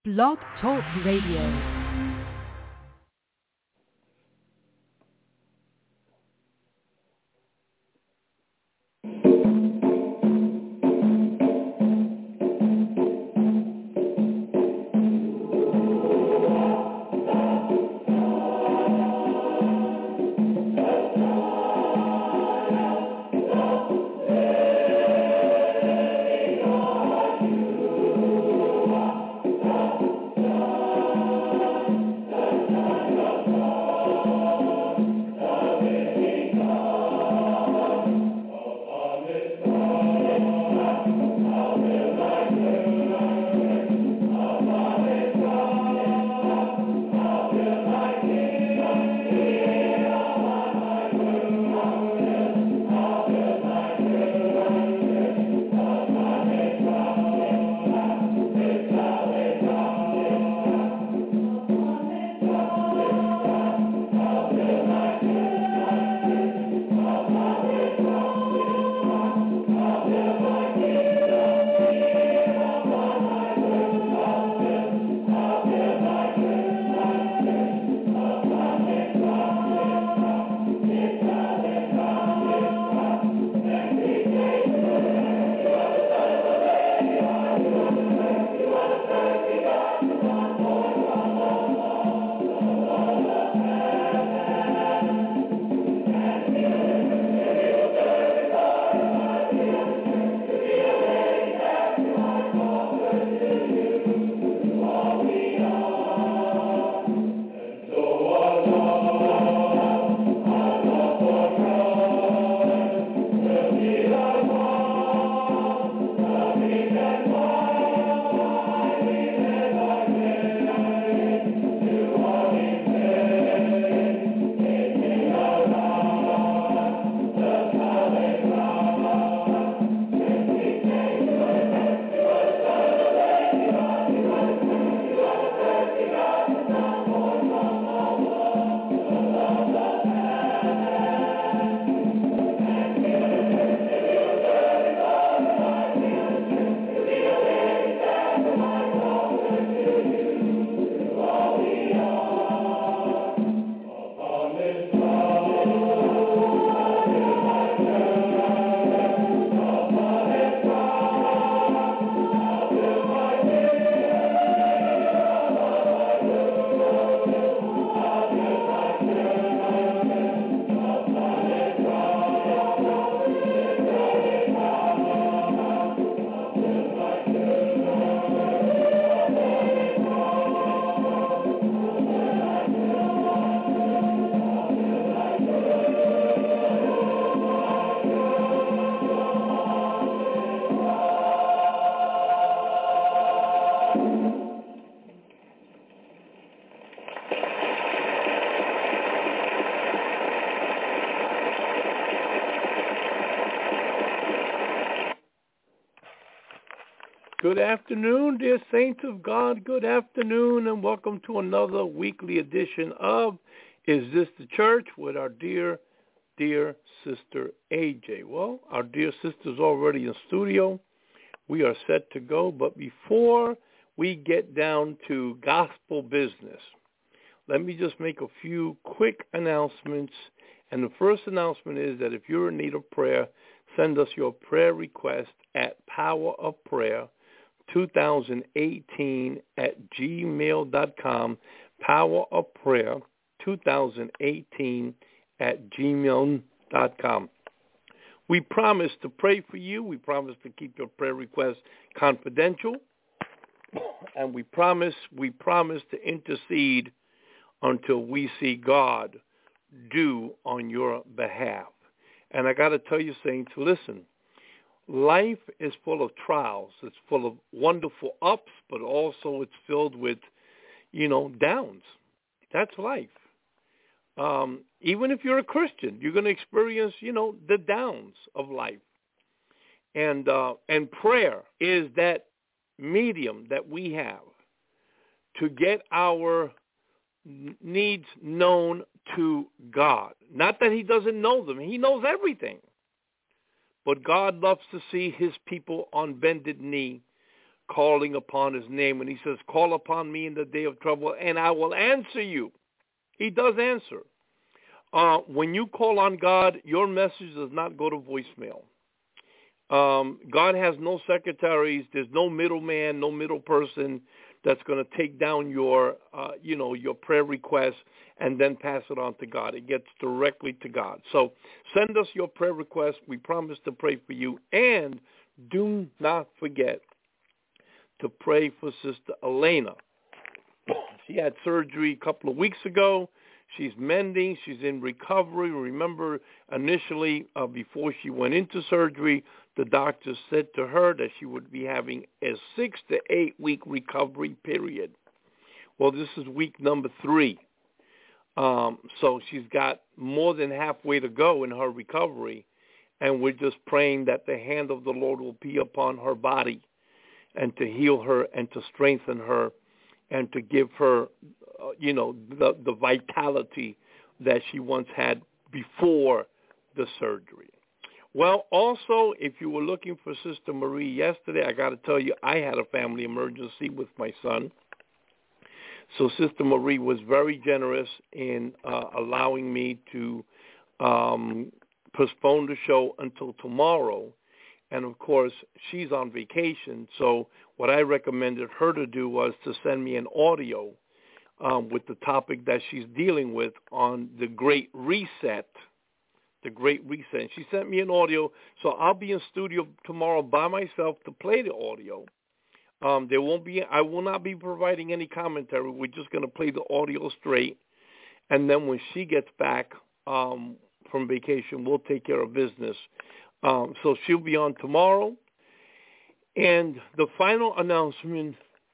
Blog Talk Radio. Good afternoon, dear saints of God. Good afternoon, and welcome to another weekly edition of Is This the Church with our dear sister AJ. Well, our dear sister's already in studio. We are set to go, but before we get down to gospel business, let me just make a few quick announcements. And the first announcement is that if you're in need of prayer, send us your prayer request at powerofprayer2018 at gmail.com, powerofprayer2018 at gmail.com. We promise to pray for you. We promise to keep your prayer requests confidential. And we promise to intercede until we see God do on your behalf. And I got to tell you, saints, listen, life is full of trials. It's full of wonderful ups, but also it's filled with, downs. That's life. Even if you're a Christian, you're going to experience, the downs of life. And prayer is that medium that we have to get our needs known to God. Not that he doesn't know them. He knows everything. But God loves to see his people on bended knee calling upon his name. And he says, call upon me in the day of trouble, and I will answer you. He does answer. When you call on God, your message does not go to voicemail. God has no secretaries. There's no middleman, no middle person that's going to take down your prayer request and then pass it on to God. It gets directly to God. So send us your prayer request. We promise to pray for you. And do not forget to pray for Sister Elena. She had surgery a couple of weeks ago. She's mending. She's in recovery. Remember, initially, before she went into surgery, the doctor said to her that she would be having a 6 to 8 week recovery period. Well, this is week number 3. So she's got more than halfway to go in her recovery, and we're just praying that the hand of the Lord will be upon her body and to heal her and to strengthen her and to give her, the vitality that she once had before the surgery. Well, also, if you were looking for Sister Marie yesterday, I got to tell you, I had a family emergency with my son. So Sister Marie was very generous in allowing me to postpone the show until tomorrow. And, of course, she's on vacation. So what I recommended her to do was to send me an audio with the topic that she's dealing with on the Great Reset. The Great Reset. And she sent me an audio. So I'll be in studio tomorrow by myself to play the audio. I will not be providing any commentary. We're just going to play the audio straight. And then when she gets back from vacation, we'll take care of business. So she'll be on tomorrow. And the final announcement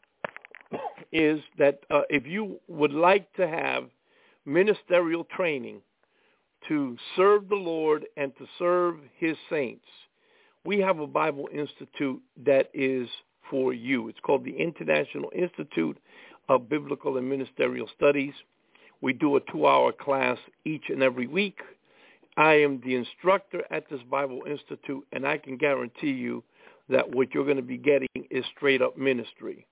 is that if you would like to have ministerial training to serve the Lord and to serve his saints, we have a Bible Institute that is for you. It's called the International Institute of Biblical and Ministerial Studies. We do a 2-hour class each and every week. I am the instructor at this Bible Institute, and I can guarantee you that what you're going to be getting is straight up ministry.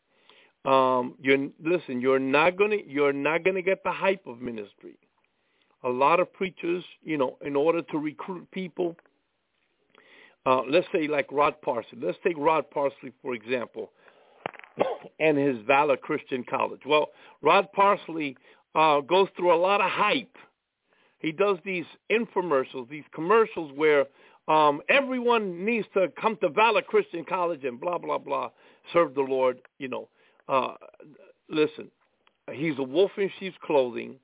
You're not going to get the hype of ministry. A lot of preachers, in order to recruit people, let's say like Rod Parsley. Let's take Rod Parsley, for example, and his Valor Christian College. Well, Rod Parsley goes through a lot of hype. He does these infomercials, these commercials where everyone needs to come to Valor Christian College and blah, blah, blah, serve the Lord. Listen, he's a wolf in sheep's clothing.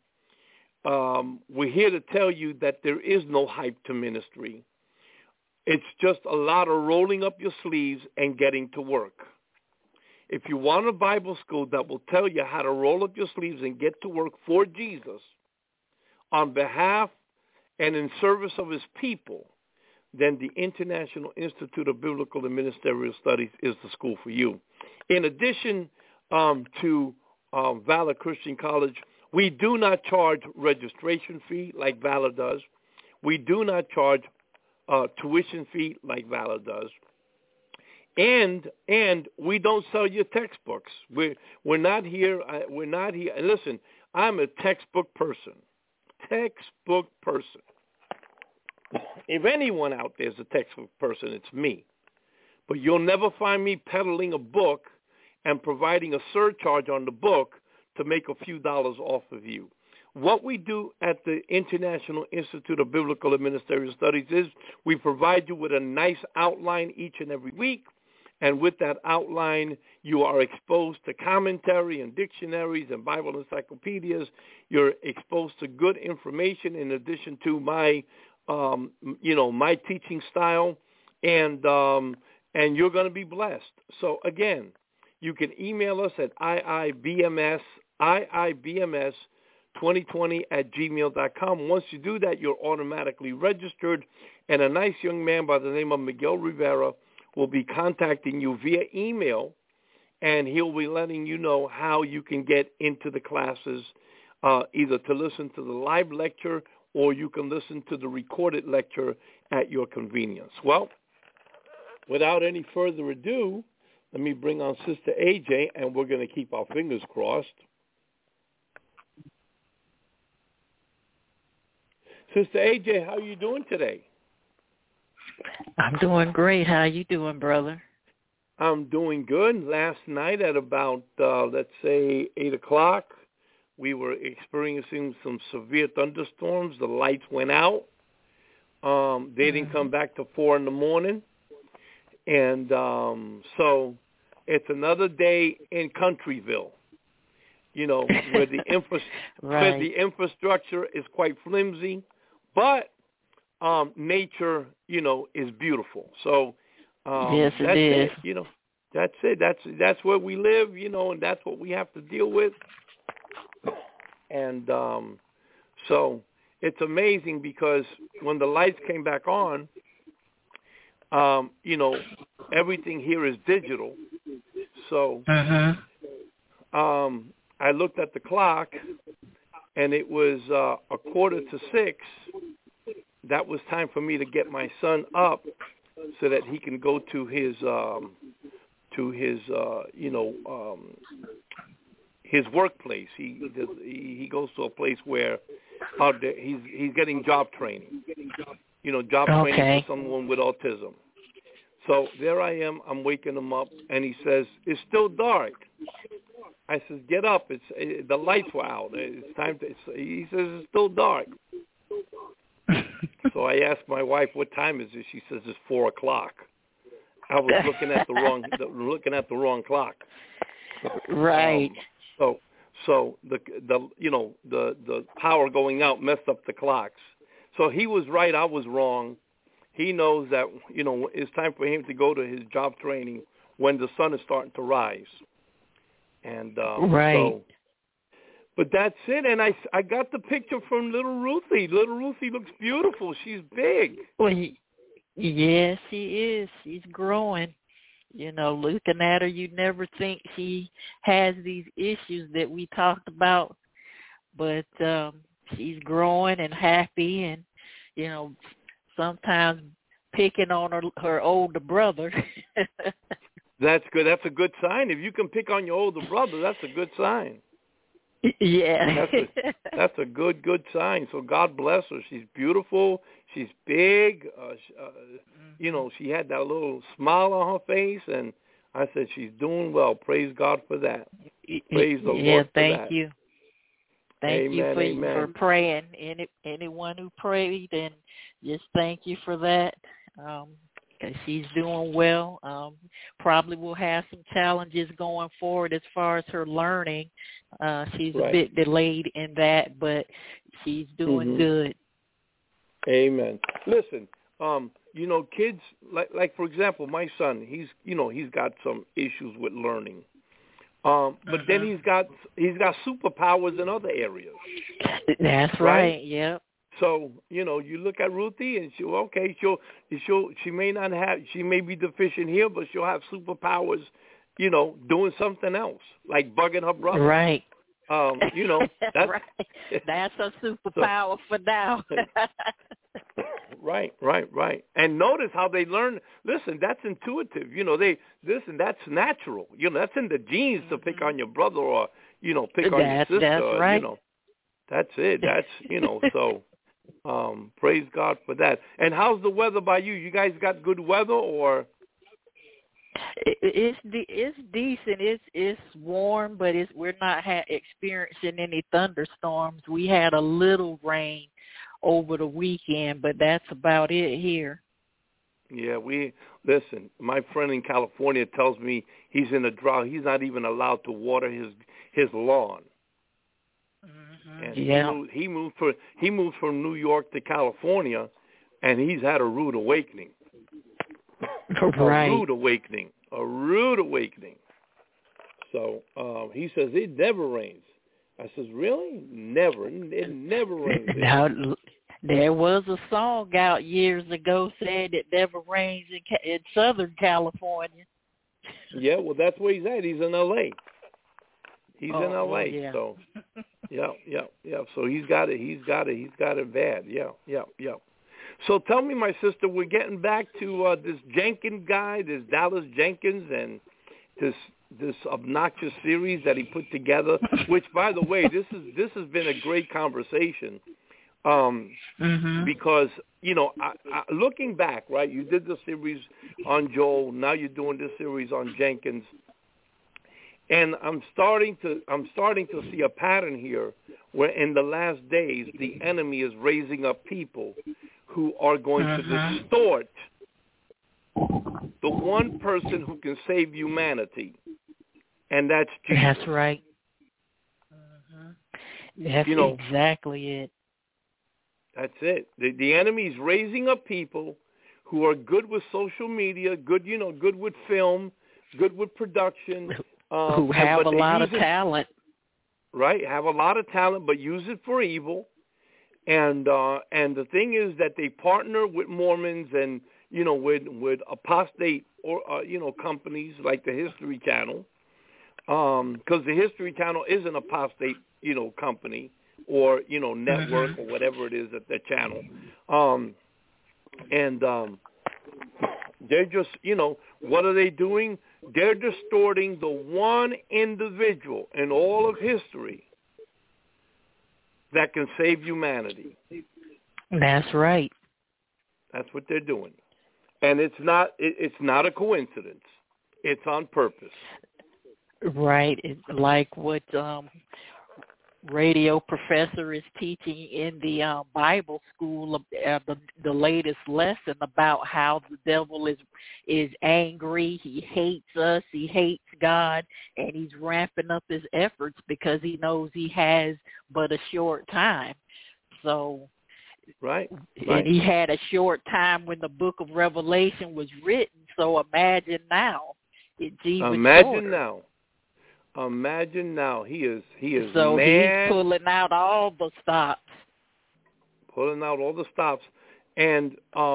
We're here to tell you that there is no hype to ministry. It's just a lot of rolling up your sleeves and getting to work. If you want a Bible school that will tell you how to roll up your sleeves and get to work for Jesus on behalf and in service of his people, then the International Institute of Biblical and Ministerial Studies is the school for you. In addition to Valor Christian College, we do not charge registration fee like Valor does. We do not charge tuition fee like Valor does. And we don't sell you textbooks. We're not here. And listen, I'm a textbook person. If anyone out there is a textbook person, it's me. But you'll never find me peddling a book and providing a surcharge on the book to make a few dollars off of you. What we do at the International Institute of Biblical and Ministerial Studies is we provide you with a nice outline each and every week. And with that outline, you are exposed to commentary and dictionaries and Bible encyclopedias. You're exposed to good information in addition to my, my teaching style, and you're going to be blessed. So again, you can email us at iibms2020@gmail.com. Once you do that, you're automatically registered, and a nice young man by the name of Miguel Rivera will be contacting you via email, and he'll be letting you know how you can get into the classes, either to listen to the live lecture or you can listen to the recorded lecture at your convenience. Well, without any further ado, Let me bring on Sister AJ, and we're going to keep our fingers crossed. Sister AJ, how are you doing today? I'm doing great. How you doing, brother? I'm doing good. Last night at about, let's say, 8 o'clock, we were experiencing some severe thunderstorms. The lights went out. They didn't come back till 4 in the morning. And so it's another day in Countryville, where the where the infrastructure is quite flimsy, but nature, is beautiful. So yes, it is. That's it. That's where we live, and that's what we have to deal with. And so it's amazing because when the lights came back on, everything here is digital. So I looked at the clock, and it was 5:45. That was time for me to get my son up so that he can go to his his workplace. He goes to a place where he's getting job training. Job training for someone with autism. So there I am. I'm waking him up, and he says, "It's still dark." I says, "Get up. The lights were out. It's time to." He says, "It's still dark." So I asked my wife, "What time is it?" She says, "It's 4 o'clock." I was looking at the wrong clock. Right. So the power going out messed up the clocks. So he was right. I was wrong. He knows that it's time for him to go to his job training when the sun is starting to rise. And right. So, but that's it. And I got the picture from little Ruthie. Little Ruthie looks beautiful. She's big. Well, yes, she is. She's growing. Looking at her, you'd never think she has these issues that we talked about. But she's growing and happy, and sometimes picking on her older brother. That's good. That's a good sign. If you can pick on your older brother, that's a good sign. Yeah. That's a good sign. So God bless her. She's beautiful. She's big. She had that little smile on her face, and I said she's doing well. Praise God for that. Praise the Lord for that. Thank you. Thank you for praying. Anyone who prayed, and just thank you for that. She's doing well. Probably will have some challenges going forward as far as her learning. She's a bit delayed in that, but she's doing good. Amen. Listen, kids like for example, my son, he's got some issues with learning. But then he's got superpowers in other areas. That's right. Yep. So, you look at Ruthie and she may be deficient here, but she'll have superpowers, doing something else, like bugging her brother. Right. That's right. That's a superpower for now. Right. And notice how they learn. Listen, that's intuitive. That's natural. That's in the genes to pick on your brother or, pick on your sister. That's right. That's it. That's, so praise God for that. And how's the weather by you? You guys got good weather or? It's decent. It's warm, but we're not experiencing any thunderstorms. We had a little rain over the weekend, but that's about it here. Yeah, listen, my friend in California tells me he's in a drought. He's not even allowed to water his lawn. And he moved from New York to California, and he's had a rude awakening. Right. A rude awakening. So he says it never rains. I says, really? Never. It never rains. Now, there was a song out years ago said it never rains in Southern California. Yeah, well, that's where he's at. He's in L.A. He's in L.A. Yeah. So, yeah. So he's got it. He's got it bad. Yeah. So tell me, my sister, we're getting back to this Jenkins guy, this Dallas Jenkins, and this obnoxious series that he put together. Which, by the way, this has been a great conversation. Because, you know, looking back, right, you did the series on Joel, now you're doing this series on Jenkins, and I'm starting to see a pattern here where in the last days the enemy is raising up people who are going to distort the one person who can save humanity, and that's Jesus. That's right. That's exactly it. That's it. The enemy is raising up people who are good with social media, good with film, good with production, who have a lot of talent. Right, have a lot of talent, but use it for evil. And the thing is that they partner with Mormons and with apostate or companies like the History Channel, because the History Channel is an apostate company. Or network or whatever it is at their channel, and they're just what are they doing? They're distorting the one individual in all of history that can save humanity. That's right. That's what they're doing, and it's not a coincidence. It's on purpose. Right. It's like what radio professor is teaching in the Bible school, the latest lesson about how the devil is angry. He hates us. He hates God, and he's ramping up his efforts because he knows he has but a short time. So, right. And he had a short time when the book of Revelation was written. So imagine now, it's even shorter. Imagine now, he is. So he's pulling out all the stops. And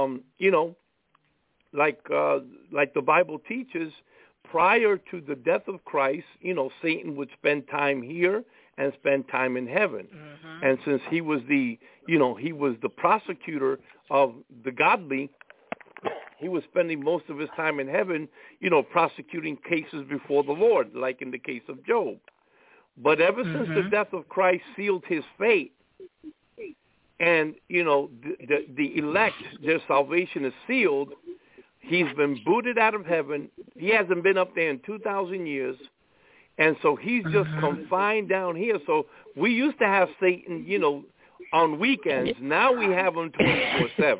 like the Bible teaches, prior to the death of Christ, Satan would spend time here and spend time in heaven. And since he was the prosecutor of the godly, he was spending most of his time in heaven, prosecuting cases before the Lord, like in the case of Job. But ever since the death of Christ sealed his fate, and, the elect, their salvation is sealed, he's been booted out of heaven. He hasn't been up there in 2,000 years. And so he's just confined down here. So we used to have Satan, on weekends. Now we have him 24/7.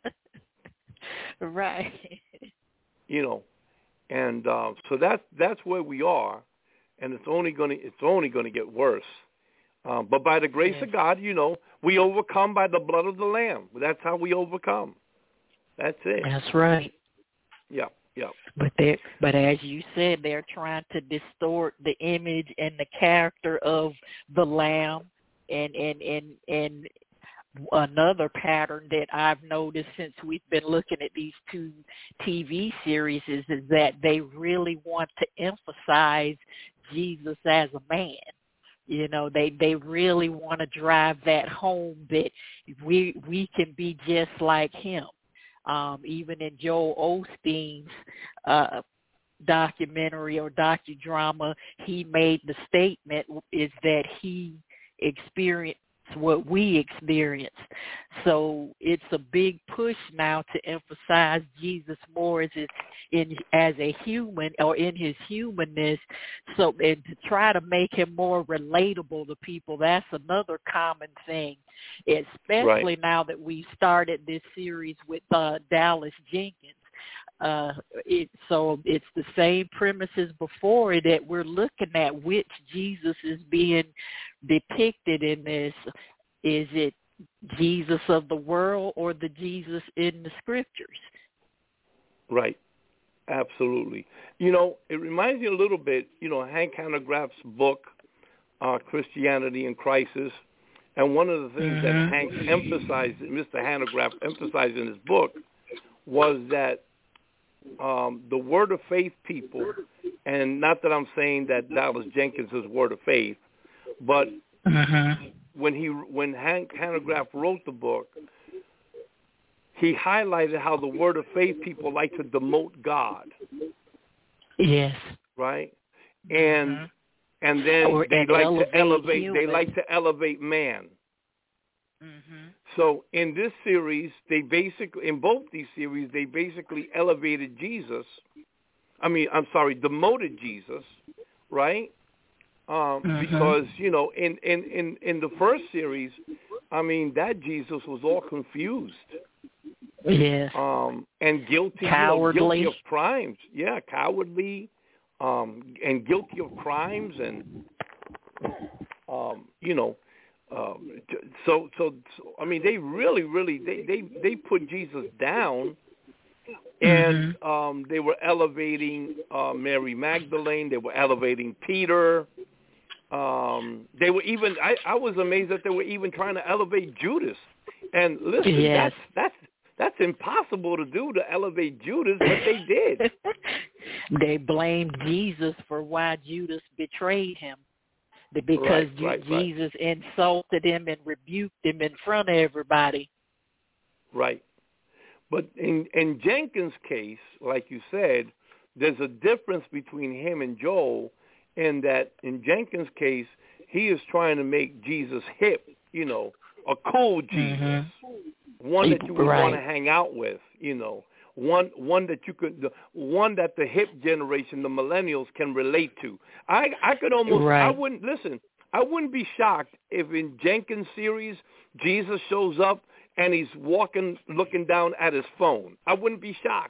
Right. And so that's where we are, and it's only going to get worse. But by the grace of God, we overcome by the blood of the Lamb. That's how we overcome. That's it. That's right. Yeah. But as you said, they're trying to distort the image and the character of the Lamb, and another pattern that I've noticed since we've been looking at these two TV series is that they really want to emphasize Jesus as a man. They really want to drive that home that we can be just like him. Even in Joel Osteen's documentary or docudrama, he made the statement is that he experienced what we experience. So it's a big push now to emphasize Jesus more as a human or in his humanness. So, and to try to make him more relatable to people, that's another common thing, especially now that we started this series with Dallas Jenkins. So it's the same premises before it that we're looking at which Jesus is being depicted in this. Is it Jesus of the world or the Jesus in the scriptures? Right. Absolutely. It reminds me a little bit, Hank Hanegraaff's book, Christianity in Crisis. And one of the things that Hank emphasized, Mr. Hanegraaff emphasized in his book, was that the Word of Faith people, and not that I'm saying that Dallas Jenkins is Word of Faith, but when Hank Hanegraaff wrote the book, he highlighted how the Word of Faith people like to demote God. Yes. right? And then they like to elevate. Human. They like to elevate man. Mm-hmm. So in this series, in both these series, they basically elevated Jesus. Demoted Jesus, right? Because in the first series, that Jesus was all confused. Yes. And guilty, cowardly. Guilty of crimes. Yeah, cowardly, and guilty of crimes, and So they really they put Jesus down, and they were elevating Mary Magdalene. They were elevating Peter. They were even. I was amazed that they were even trying to elevate Judas. And listen, yes. that's impossible to do, to elevate Judas, but they did. They blamed Jesus for why Judas betrayed him. Because Jesus insulted him and rebuked him in front of everybody. Right. But in Jenkins' case, like you said, there's a difference between him and Joel in that in Jenkins' case, he is trying to make Jesus hip, a cool Jesus, one that you would want to hang out with, one that you could, one that the hip generation, the millennials, can relate to. I could almost, I wouldn't be shocked if in Jenkins' series Jesus shows up and he's looking down at his phone. I wouldn't be shocked.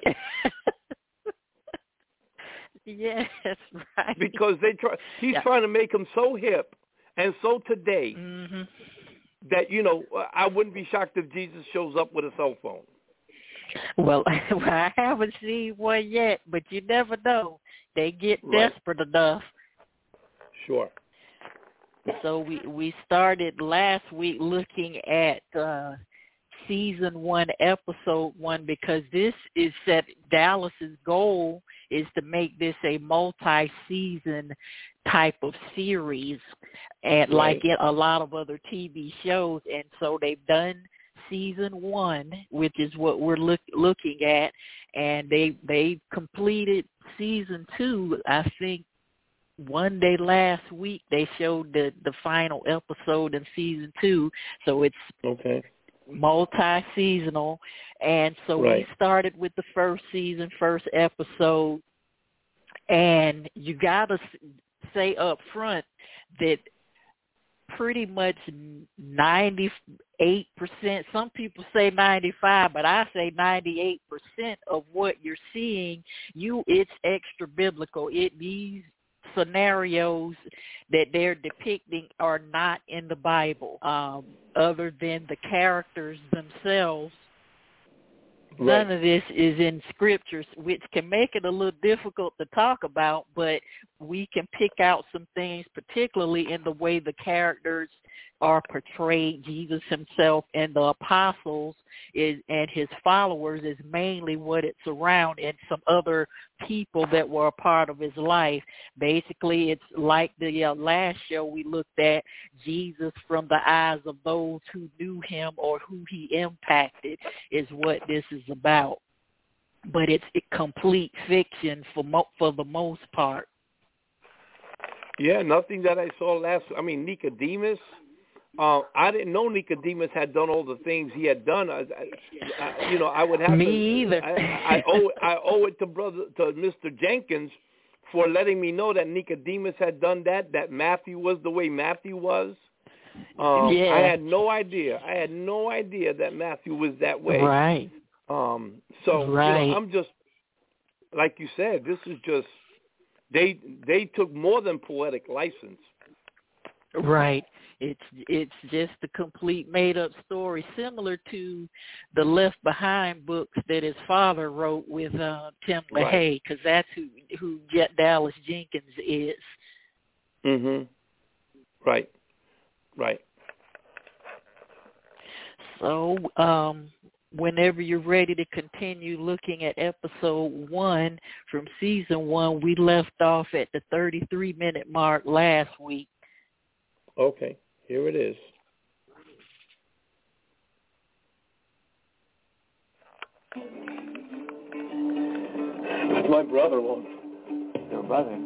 Yes, right. Because he's trying to make him so hip and so today that I wouldn't be shocked if Jesus shows up with a cell phone. Well, I haven't seen one yet, but you never know. They get desperate enough. Sure. So we started last week looking at season 1, episode 1, because this is Dallas's goal is to make this a multi-season type of series, and like a lot of other TV shows. And so they've done season 1, which is what we're looking at, and they completed season 2. I think one day last week they showed the final episode in season 2, so it's multi-seasonal. And so we started with the first season, first episode, and you gotta say up front that pretty much 98%, some people say 95%, but I say 98% of what you're seeing, it's extra biblical. These scenarios that they're depicting are not in the Bible, other than the characters themselves. None of this is in scriptures, which can make it a little difficult to talk about, but we can pick out some things, particularly in the way the characters are portrayed. Jesus himself and the apostles and his followers is mainly what it's around, and some other people that were a part of his life. Basically, it's like the last show we looked at, Jesus from the eyes of those who knew him or who he impacted is what this is about. But it's complete fiction for the most part. Yeah, nothing that I saw Nicodemus. I didn't know Nicodemus had done all the things he had done. I would have me either. I owe it to Mr. Jenkins for letting me know that Nicodemus had done that Matthew was the way Matthew was. I had no idea. That Matthew was that way. Right. I'm just, like you said, this is just, they took more than poetic license. Right. It's just a complete made-up story, similar to the Left Behind books that his father wrote with Tim LaHaye, because that's who Dallas Jenkins is. Right. So, whenever you're ready to continue looking at episode 1 from season 1, we left off at the 33-minute mark last week. Okay, here it is. My brother won't brother.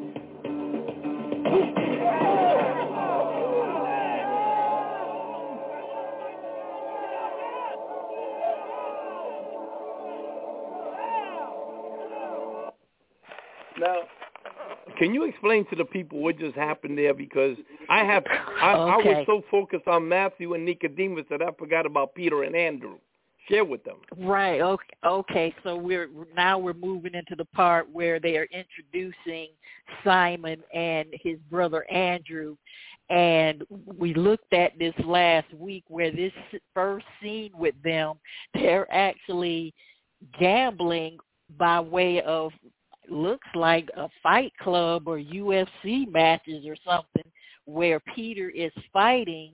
Now, can you explain to the people what just happened there? Because I was so focused on Matthew and Nicodemus that I forgot about Peter and Andrew. Share with them. Right. Okay. So we're moving into the part where they are introducing Simon and his brother Andrew, and we looked at this last week where this first scene with them, they're actually gambling by way of, looks like a fight club or UFC matches or something, where Peter is fighting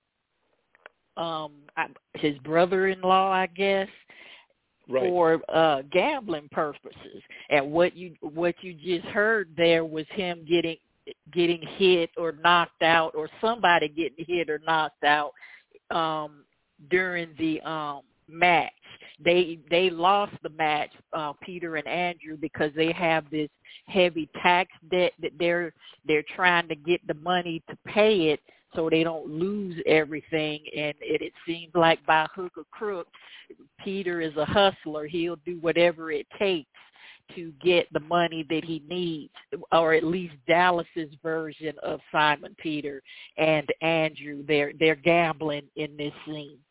his brother-in-law, I guess, right, for gambling purposes. And what you just heard there was him getting hit or knocked out, or somebody getting hit or knocked out during the match. They lost the match, Peter and Andrew, because they have this heavy tax debt that they're trying to get the money to pay it so they don't lose everything. And it seems like by hook or crook, Peter is a hustler. He'll do whatever it takes to get the money that he needs, or at least Dallas's version of Simon Peter and Andrew. They're gambling in this scene.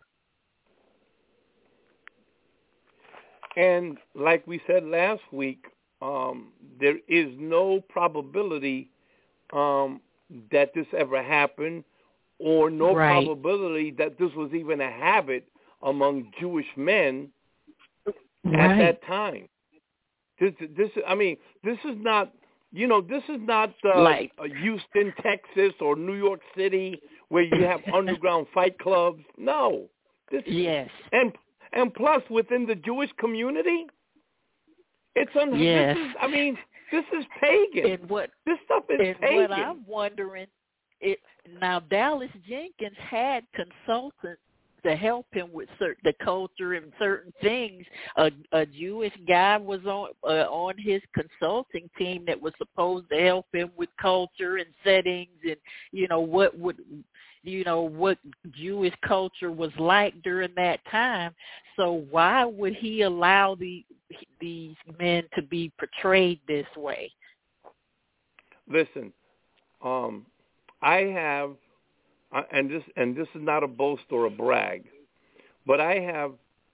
And like we said last week, there is no probability that this ever happened, or no probability that this was even a habit among Jewish men at that time. This is not like Houston, Texas, or New York City, where you have underground fight clubs. No. Yes. And plus, within the Jewish community, it's this is pagan. This stuff is pagan. What I'm wondering, now Dallas Jenkins had consultants to help him with the culture and certain things. A Jewish guy was on his consulting team that was supposed to help him with culture and settings, and what Jewish culture was like during that time. So why would he allow these men to be portrayed this way? Listen, I have, and this is not a boast or a brag, but I have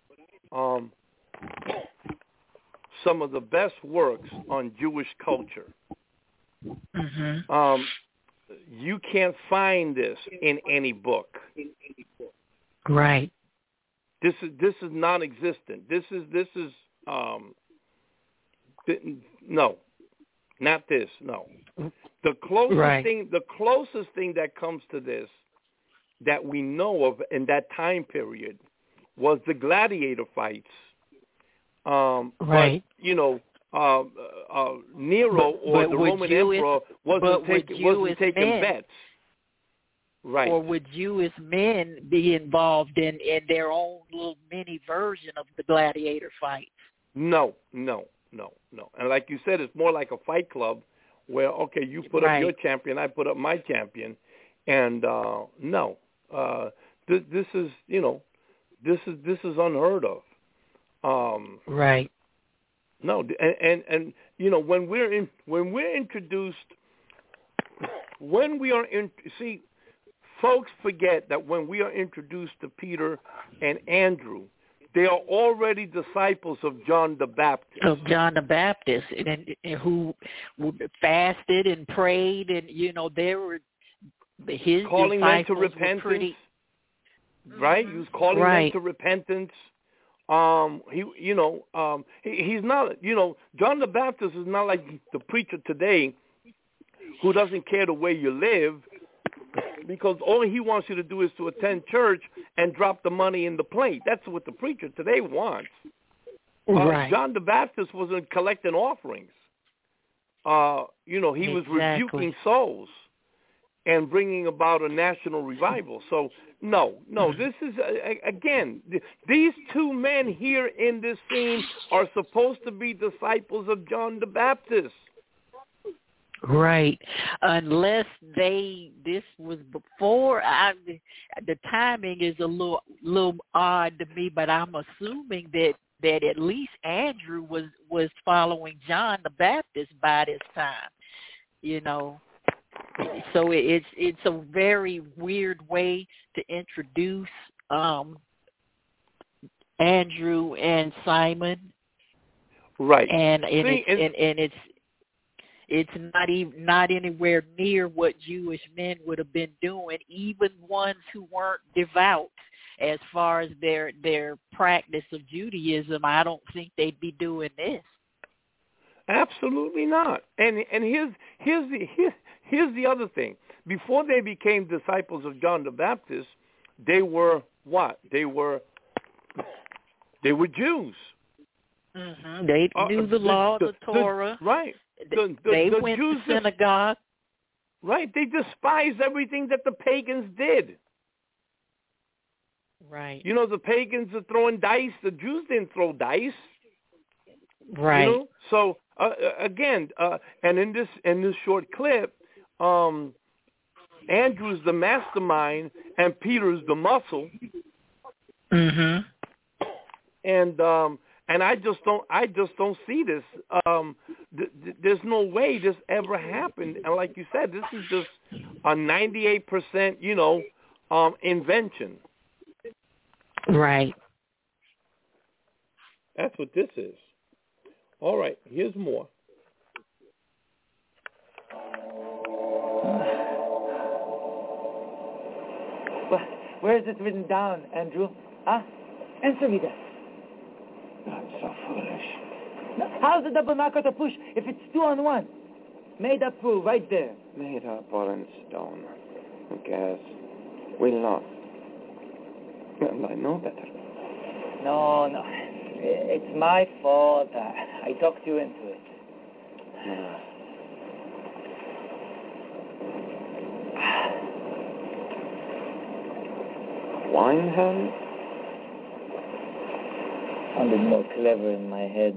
some of the best works on Jewish culture. Mm-hmm. You can't find this in any book. Right. This is non-existent. This is no, not this. No. The closest thing that comes to this that we know of in that time period was the gladiator fights. But, Nero or the Roman emperor wasn't taking bets. Right. Or would Jewish men be involved in their own little mini version of the gladiator fights? No. And like you said, it's more like a fight club where, okay, you put up your champion, I put up my champion. And this is unheard of. Right. No, and when we're introduced, folks forget that when we are introduced to Peter and Andrew, they are already disciples of John the Baptist. And who fasted and prayed, and they were his calling men to repentance. Right, he was calling men to repentance. He's not, John the Baptist is not like the preacher today who doesn't care the way you live, because all he wants you to do is to attend church and drop the money in the plate. That's what the preacher today wants. John the Baptist wasn't collecting offerings. He was rebuking souls and bringing about a national revival. So, no, this is, again, these two men here in this scene are supposed to be disciples of John the Baptist. Right. Unless this was before, the timing is a little odd to me, but I'm assuming that at least Andrew was following John the Baptist by this time, So it's a very weird way to introduce Andrew and Simon. Right. And it's not anywhere near what Jewish men would have been doing, even ones who weren't devout as far as their practice of Judaism. I don't think they'd be doing this. Absolutely not. And here's the other thing. Before they became disciples of John the Baptist, they were what? They were Jews. Mm-hmm. They knew the law, the Torah. Right. They went Jews to synagogue. Right. They despised everything that the pagans did. Right. The pagans are throwing dice. The Jews didn't throw dice. Right. So again, and in this short clip, Andrew's the mastermind and Peter's the muscle. Mhm. And I just don't see this. There's no way this ever happened. And like you said, this is just a 98%, invention. Right. That's what this is. All right, here's more. Where is it written down, Andrew? Huh? Answer me that. I'm so foolish. How's a double knocker to push if it's 2-on-1? Made up rule right there. Made up or in stone. Who cares? We lost. And I know better. No. It's my fault. I talked you into it. Wine hand? Sounded more clever in my head.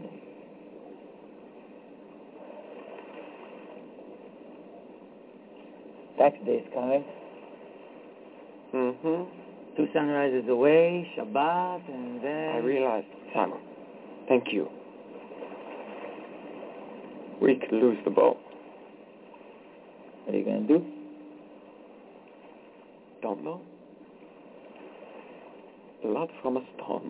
Tax day's coming. Mm-hmm. 2 sunrises away, Shabbat, and then... I realized, Simon. Thank you. We could lose the boat. What are you going to do? Don't know. Blood from a stone.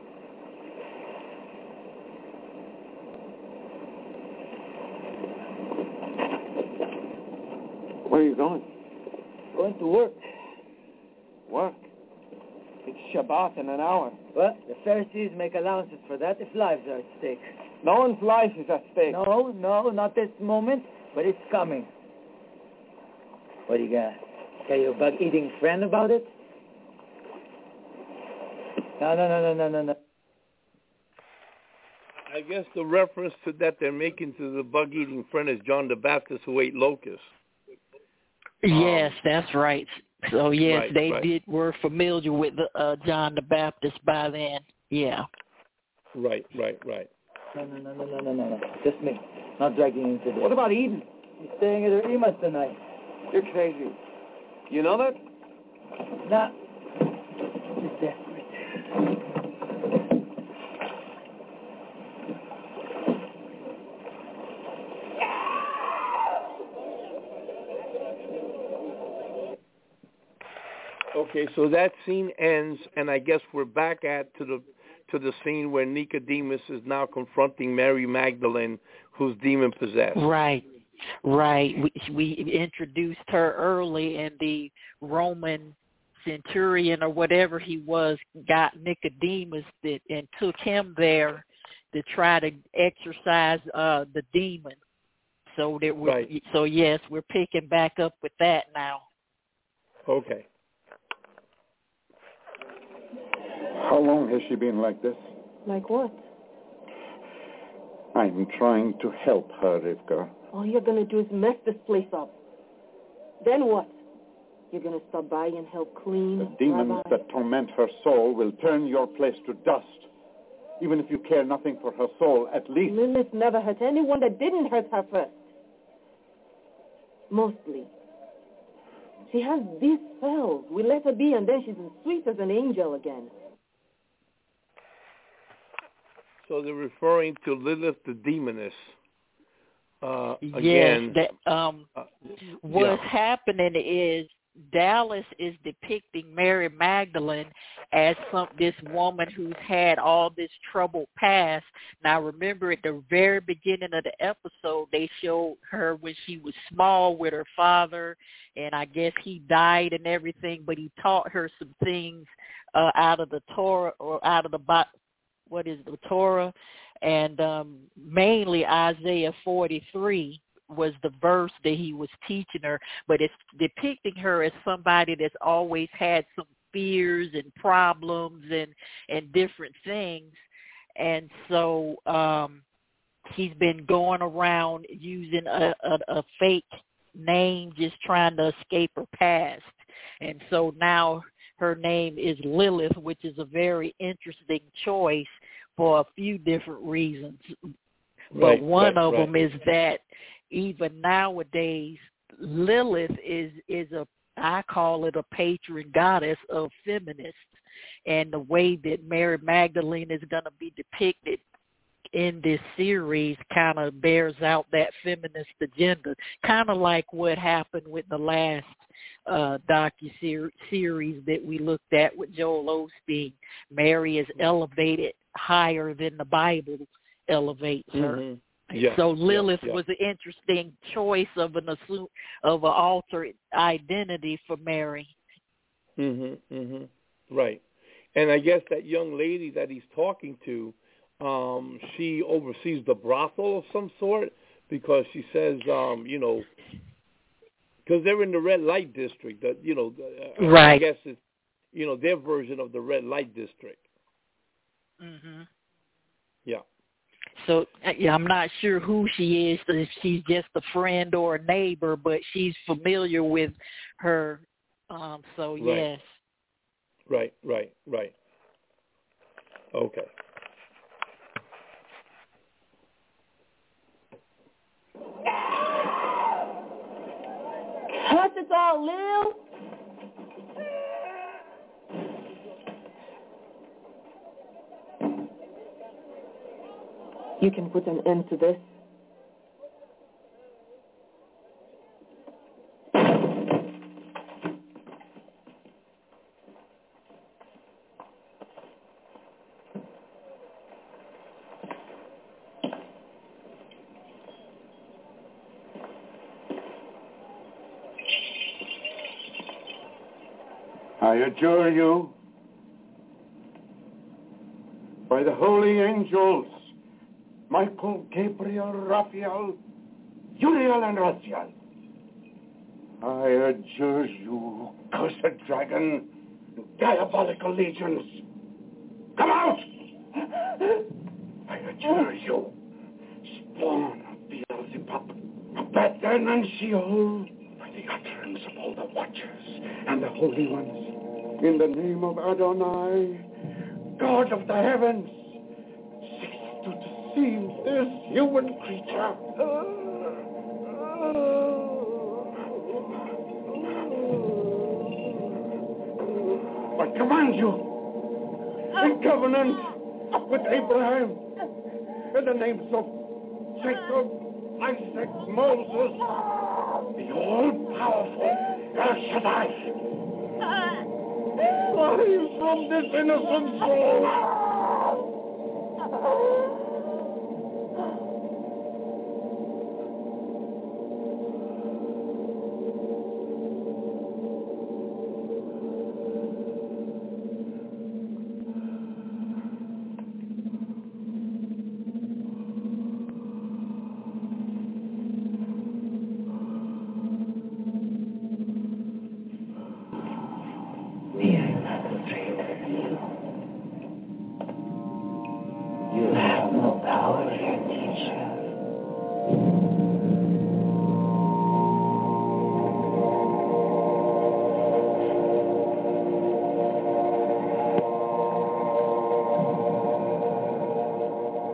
Where are you going? Going to work. Work? It's Shabbat in an hour. Well, the Pharisees make allowances for that if lives are at stake. No one's life is at stake. No, not this moment, but it's coming. What do you got? Tell your bug-eating friend about it? No. I guess the reference to that they're making to the bug-eating friend is John the Baptist who ate locusts. Yes, that's right. So yes, they were familiar with John the Baptist by then. Yeah. Right. No. Just me. Not dragging you into this. What about Eden? He's staying at her Ima's tonight. You're crazy. You know that? Nah. She's desperate. Okay, so that scene ends, and I guess we're back to the scene where Nicodemus is now confronting Mary Magdalene, who's demon possessed. Right. We introduced her early, and the Roman centurion or whatever he was got Nicodemus and took him there to try to exorcise the demon. So yes, we're picking back up with that now. Okay. How long has she been like this? Like what? I'm trying to help her, Rivka. All you're going to do is mess this place up. Then what? You're going to stop by and help clean? The demons that torment her soul will turn your place to dust. Even if you care nothing for her soul, at least... Lilith never hurt anyone that didn't hurt her first. mostly. She has these spells. We let her be, and then she's as sweet as an angel again. So they're referring to Lilith the demoness. Yes, what's happening is Dallas is depicting Mary Magdalene as this woman who's had all this troubled past. Now, remember at the very beginning of the episode, they showed her when she was small with her father, and I guess he died and everything, but he taught her some things out of the Torah, or out of the the Torah, and mainly Isaiah 43 was the verse that he was teaching her, but it's depicting her as somebody that's always had some fears and problems and different things. And so she's been going around using a fake name, just trying to escape her past. And so now her name is Lilith, which is a very interesting choice for a few different reasons. But one of them is that even nowadays, Lilith is I call it a patron goddess of feminists. And the way that Mary Magdalene is going to be depicted in this series kind of bears out that feminist agenda, kind of like what happened with the last docu-series that we looked at with Joel Osteen. Mary is elevated higher than the Bible elevates her. Mm-hmm. Yes, so Lilith was an interesting choice of an altered identity for Mary. Right. And I guess that young lady that he's talking to, she oversees the brothel of some sort, because she says, because they're in the red light district, that right. I guess it's their version of the red light district. Yeah. So I'm not sure who she is, if she's just a friend or a neighbor, but she's familiar with her. So yes. Right. Okay. Curse it all, Lil! You can put an end to this. I adjure you, by the holy angels, Michael, Gabriel, Raphael, Uriel, and Raziel, I adjure you, cursed dragon, diabolical legions, come out! I adjure you, spawn of Beelzebub, Abaddon and Sheol, by the utterance of all the watchers and the holy ones, in the name of Adonai, God of the heavens, cease to deceive this human creature. I command you, in covenant with Abraham, in the names of Jacob, Isaac, Moses, the all-powerful El Shaddai, fly from this innocent soul.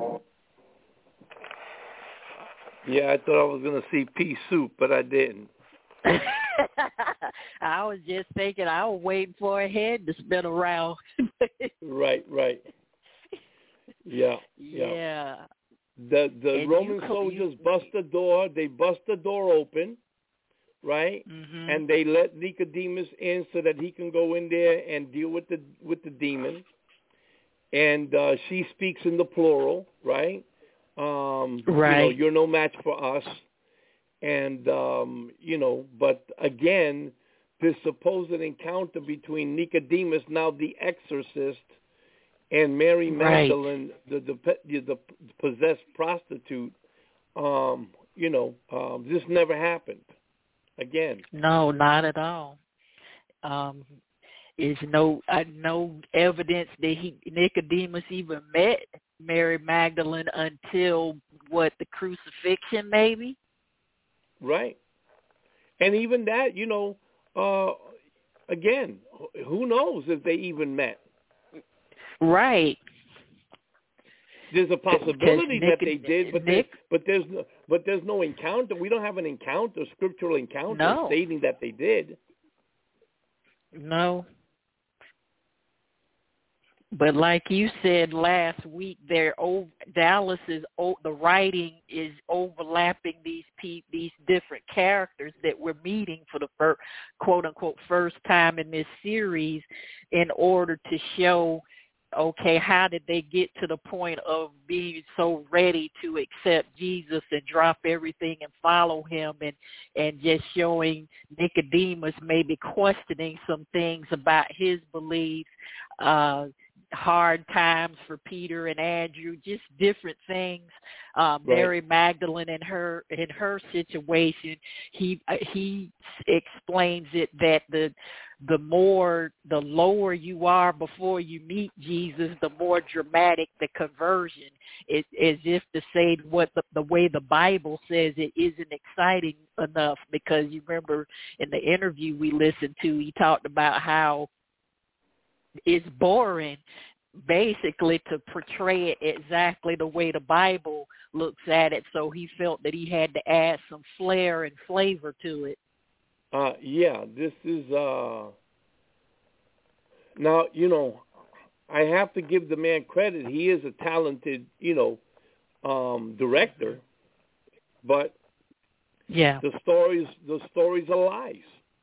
Yeah, I thought I was going to see pea soup, but I didn't. I was just thinking I was waiting for a head to spin around. Right. Yeah. The Roman soldiers bust the door. They bust the door open, right? Mm-hmm. And they let Nicodemus in so that he can go in there and deal with the demon. And she speaks in the plural, right? Right. You're no match for us. And, but again, this supposed encounter between Nicodemus, now the exorcist, and Mary Magdalene, the possessed prostitute, this never happened again. No, not at all. Is no evidence that Nicodemus even met Mary Magdalene until the crucifixion, maybe. Right. And even that, again, who knows if they even met? Right. There's a possibility that they did, but there's no encounter. We don't have an encounter, scriptural encounter stating that they did. No. But like you said last week, Dallas's the writing is overlapping these different characters that we're meeting for the quote unquote first time in this series, in order to show, okay, how did they get to the point of being so ready to accept Jesus and drop everything and follow him, and just showing Nicodemus maybe questioning some things about his beliefs. Hard times for Peter and Andrew, just different things. Mary Magdalene in her situation, he explains it that the lower you are before you meet Jesus, the more dramatic the conversion. It's as if to say the way the Bible says it isn't exciting enough, because you remember in the interview we listened to, he talked about how it's boring, basically, to portray it exactly the way the Bible looks at it. So he felt that he had to add some flair and flavor to it. This is now, I have to give the man credit. He is a talented, director, but the stories are lies.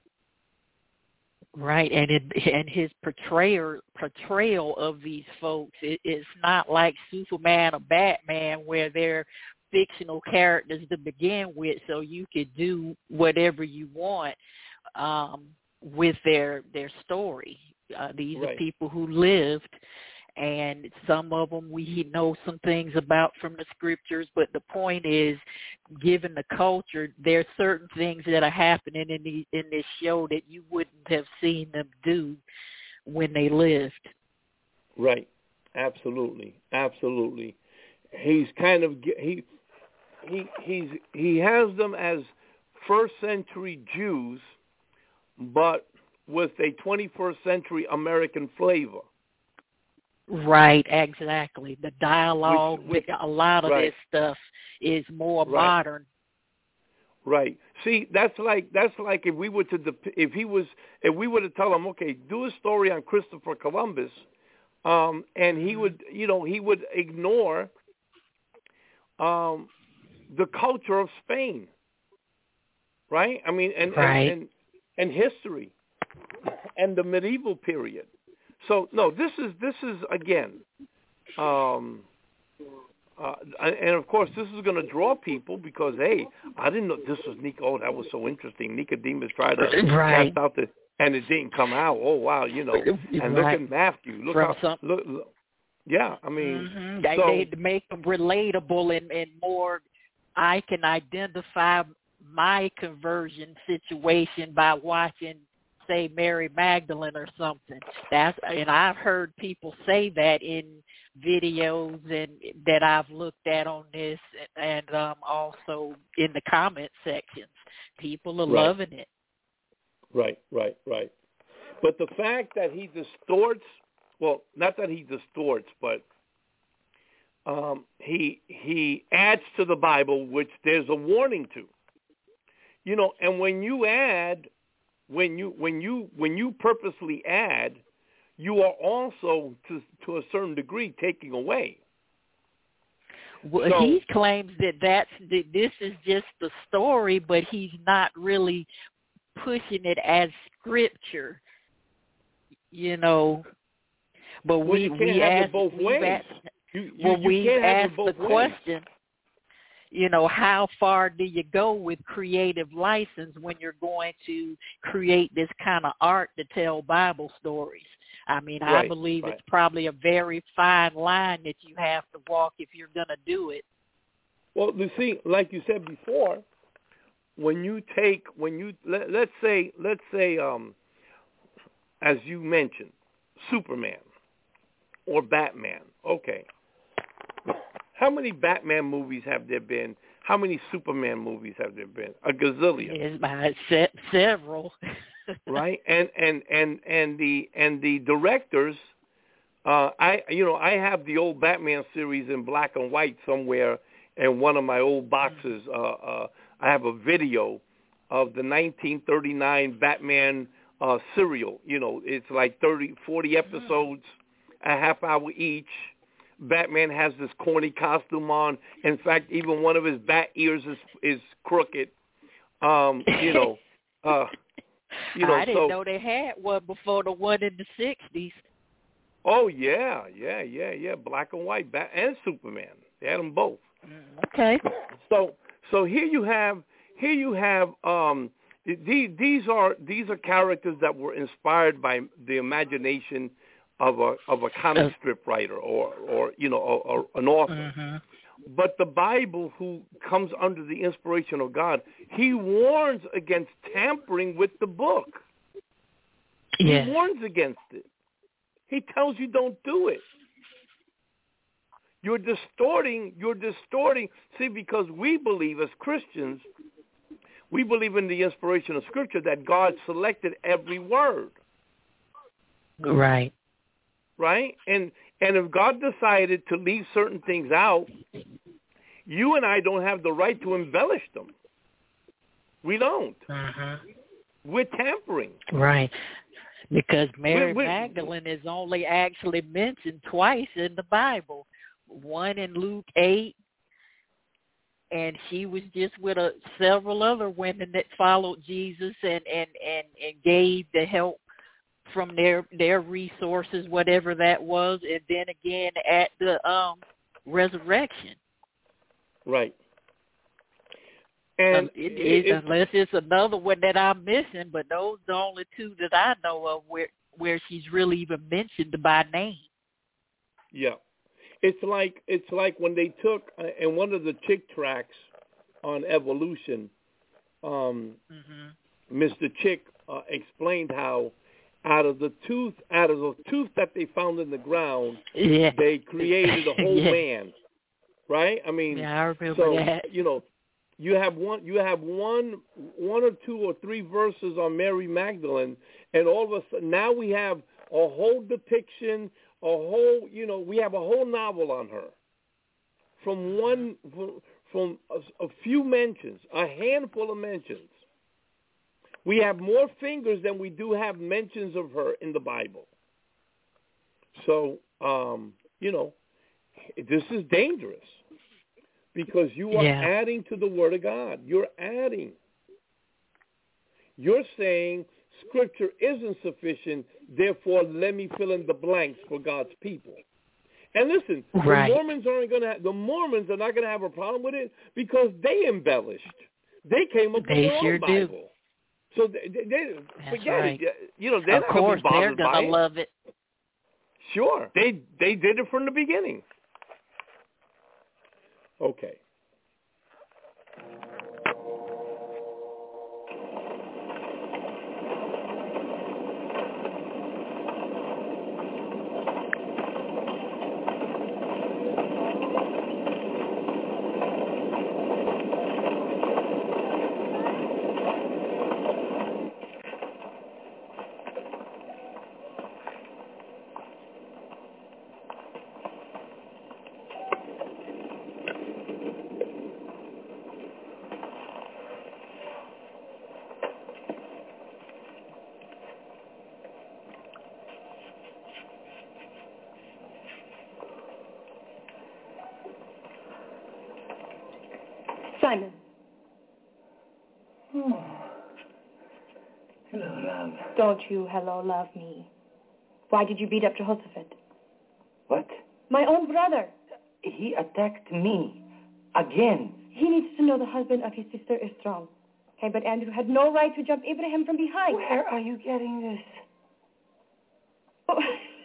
Right, and his portrayal of these folks, it's not like Superman or Batman, where they're fictional characters to begin with, so you could do whatever you want with their story. These are people who lived, and some of them we know some things about from the scriptures, but the point is, given the culture, there are certain things that are happening in this show that you wouldn't have seen them do when they lived. Right. Absolutely. He's kind of he has them as first century Jews, but with a 21st century American flavor. Right, exactly. The dialogue, a lot of this stuff is more modern. Right. See, that's like if we were to tell him, okay, do a story on Christopher Columbus, and he would ignore the culture of Spain, right? I mean, and history, and the medieval period. So no, this is again, and of course this is going to draw people because hey, I didn't know this was Nico. Oh, that was so interesting. Nicodemus tried to cast out and it didn't come out. Oh wow, and look at Matthew. Look. Yeah, I mean, they make them relatable and more. I can identify my conversion situation by watching, say, Mary Magdalene or something. And I've heard people say that in videos and that I've looked at on this, and also in the comment sections. People are loving it. Right. But the fact that he distorts, well, not that he distorts, but he adds to the Bible, which there's a warning to. And when you add, when you purposely add, you are also to a certain degree taking away. Well, so, he claims that this is just the story, but he's not really pushing it as scripture, But you can't have it both ways. We've asked the question, how far do you go with creative license when you're going to create this kind of art to tell Bible stories? I mean, I believe it's probably a very fine line that you have to walk if you're going to do it. Well, you see, like you said before, let's say, as you mentioned, Superman or Batman. Okay. How many Batman movies have there been? How many Superman movies have there been? A gazillion. It's by several. Right, and the directors. I have the old Batman series in black and white somewhere in one of my old boxes. I have a video of the 1939 Batman serial. It's like 40 episodes, a half hour each. Batman has this corny costume on. In fact, even one of his bat ears is crooked. I didn't know they had one before the one in the 60s. Oh yeah, black and white, and Superman. They had them both. Okay. So here you have these are characters that were inspired by the imagination of a comic strip writer or an author. Mm-hmm. But the Bible, who comes under the inspiration of God, he warns against tampering with the book. Yes. He warns against it. He tells you don't do it. You're distorting. See, because we believe as Christians, we believe in the inspiration of Scripture that God selected every word. Right. Right? And if God decided to leave certain things out, you and I don't have the right to embellish them. We don't. Mm-hmm. We're tampering. Right. Because Mary Magdalene is only actually mentioned twice in the Bible. One in Luke 8, and she was just with several other women that followed Jesus and gave the help from their resources, whatever that was, and then again at the resurrection. Right. And unless it's another one that I'm missing, but those are the only two that I know of where she's really even mentioned by name. Yeah. It's like when they took in one of the Chick tracks on evolution, Mr. Chick explained how out of the tooth that they found in the ground, they created a whole man. Right? I mean, I remember that. You have one or two or three verses on Mary Magdalene, and all of a sudden now we have a whole depiction, we have a whole novel on her. From a few mentions, a handful of mentions. We have more fingers than we do have mentions of her in the Bible. So, this is dangerous. Because you are adding to the Word of God. You're adding. You're saying Scripture isn't sufficient, therefore let me fill in the blanks for God's people. And listen, right. the Mormons are not going to have a problem with it because they embellished. They came up with their own Bible. Do. So they forget right. it. They're of course, not they're going to love it. Sure. They did it from the beginning. Okay. Simon. Oh. Hello, love. Don't you hello love me. Why did you beat up Jehoshaphat? What? My own brother. He attacked me. Again. He needs to know the husband of his sister is strong. Okay, but Andrew had no right to jump Abraham from behind. Where are you getting this? Oh.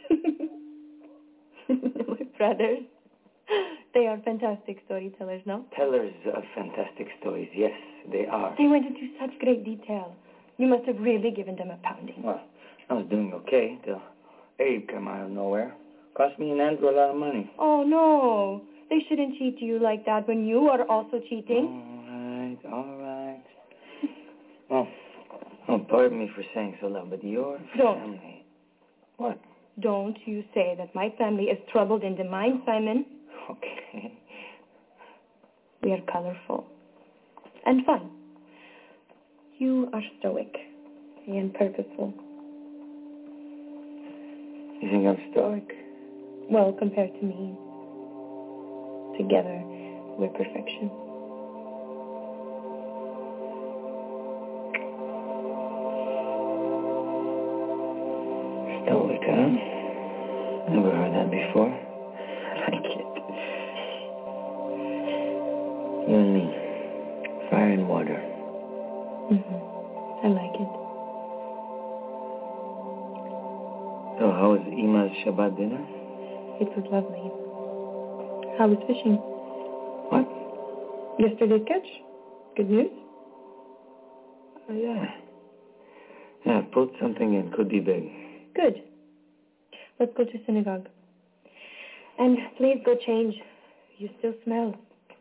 My brothers. They are fantastic storytellers, no? Tellers of fantastic stories, yes, they are. They went into such great detail. You must have really given them a pounding. Well, I was doing okay till Abe came out of nowhere. Cost me and Andrew a lot of money. Oh, no. They shouldn't cheat you like that when you are also cheating. All right. Well, pardon me for saying so, love, but your family... What? Don't you say that my family is troubled in the mind, Simon. Okay. We are colorful and fun. You are stoic and purposeful. You think I'm stoic? Well, compared to me, together, we're perfection. Stoic, huh? Never heard that before. I like it. You and me. Fire and water. I like it. So how was Ima's Shabbat dinner? It was lovely. How was fishing? What? Yesterday's catch. Good news? Oh, yeah. Yeah, I pulled something in. Could be big. Good. Let's go to synagogue. And please go change. You still smell.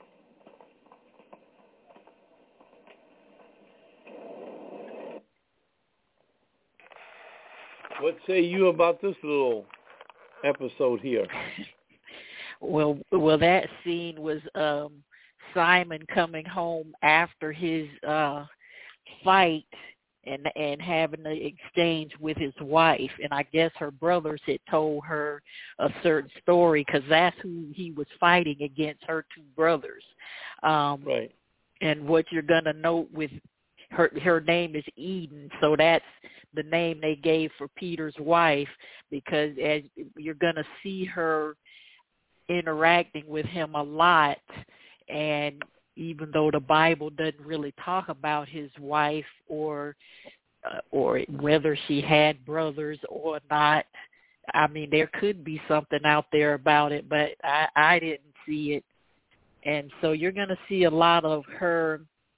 What say you about this little episode here? Well, that scene was Simon coming home after his fight and having the exchange with his wife, and I guess her brothers had told her a certain story because that's who he was fighting against, her two brothers. Right. And what you're gonna note with her name is Eden, so that's the name they gave for Peter's wife, because as you're gonna see her interacting with him a lot, and even though the Bible doesn't really talk about his wife or whether she had brothers or not, I mean, there could be something out there about it, but I didn't see it. And so you're going to see a lot of her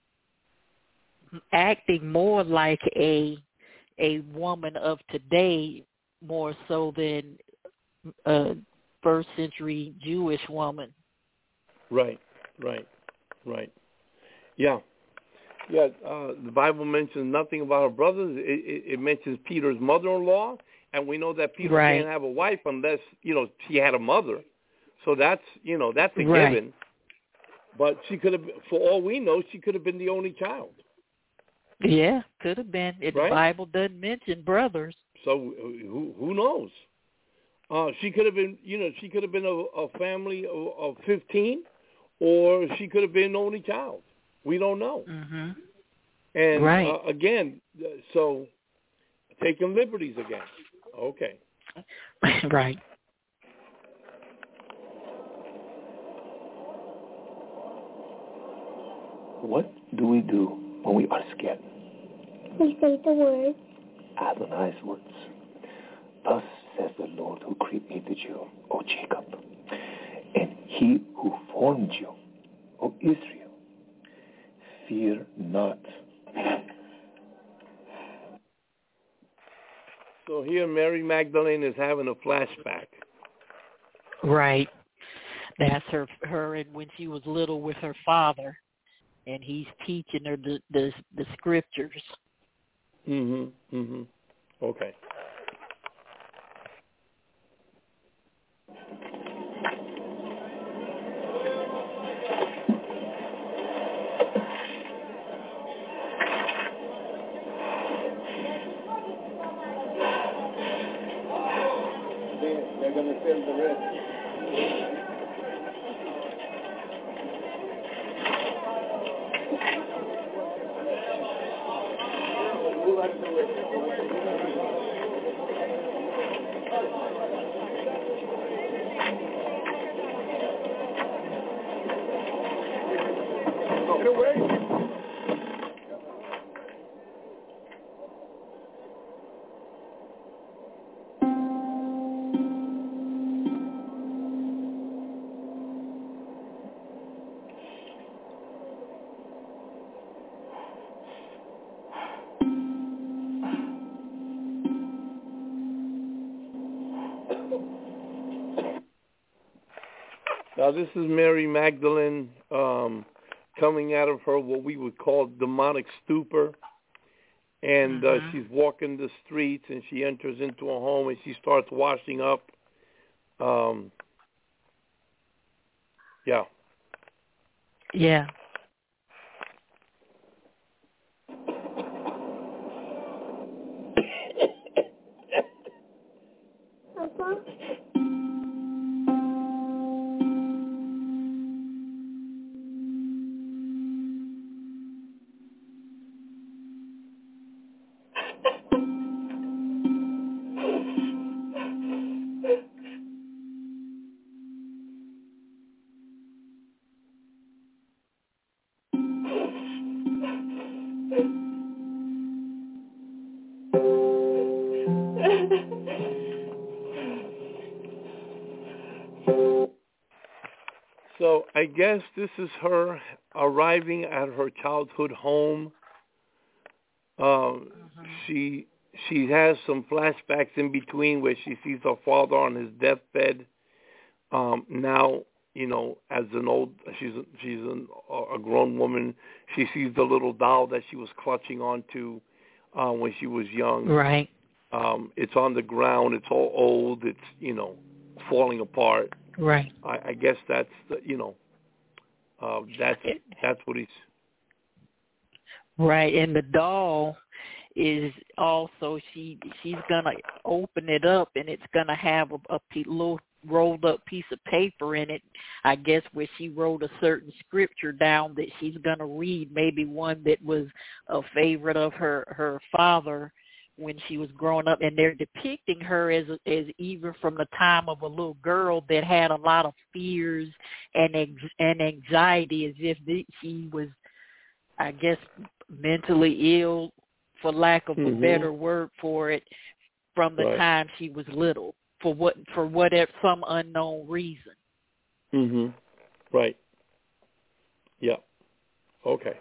acting more like a woman of today, more so than a first century Jewish woman. Right. Yeah. The Bible mentions nothing about her brothers. It mentions Peter's mother-in-law, and we know that Peter can't have a wife unless, she had a mother. So that's a given. But she could have, for all we know, she could have been the only child. Yeah, could have been. The Bible doesn't mention brothers. So who knows? She could have been, she could have been a family of 15, or she could have been the only child. We don't know. Mm-hmm. And again, so taking liberties again. Okay. Right. What do we do when we are scared? We say the words. Adonai's words. Thus says the Lord who created you, O Jacob, and he who formed you, O Israel. Fear not. So here Mary Magdalene is having a flashback. Right. That's her and when she was little with her father, and he's teaching her the scriptures. Okay. They're going to fill the rest. Now, this is Mary Magdalene coming out of her what we would call demonic stupor. And she's walking the streets, and she enters into a home, and she starts washing up. Yeah. Yeah. Papa? So I guess this is her arriving at her childhood home. She has some flashbacks in between where she sees her father on his deathbed. Now, you know, as she's a grown woman. She sees the little doll that she was clutching onto when she was young. Right. It's on the ground. It's all old. It's, you know, falling apart. Right. I guess that's the, you know, that's what he's. Right, and the doll is also she's gonna open it up, and it's gonna have a little rolled up piece of paper in it. I guess where she wrote a certain scripture down that she's gonna read, maybe one that was a favorite of her father when she was growing up, and they're depicting her as even from the time of a little girl that had a lot of fears and anxiety, as if she was, I guess, mentally ill, for lack of a better word for it, from the time she was little, for whatever some unknown reason. Right. Yeah. Okay.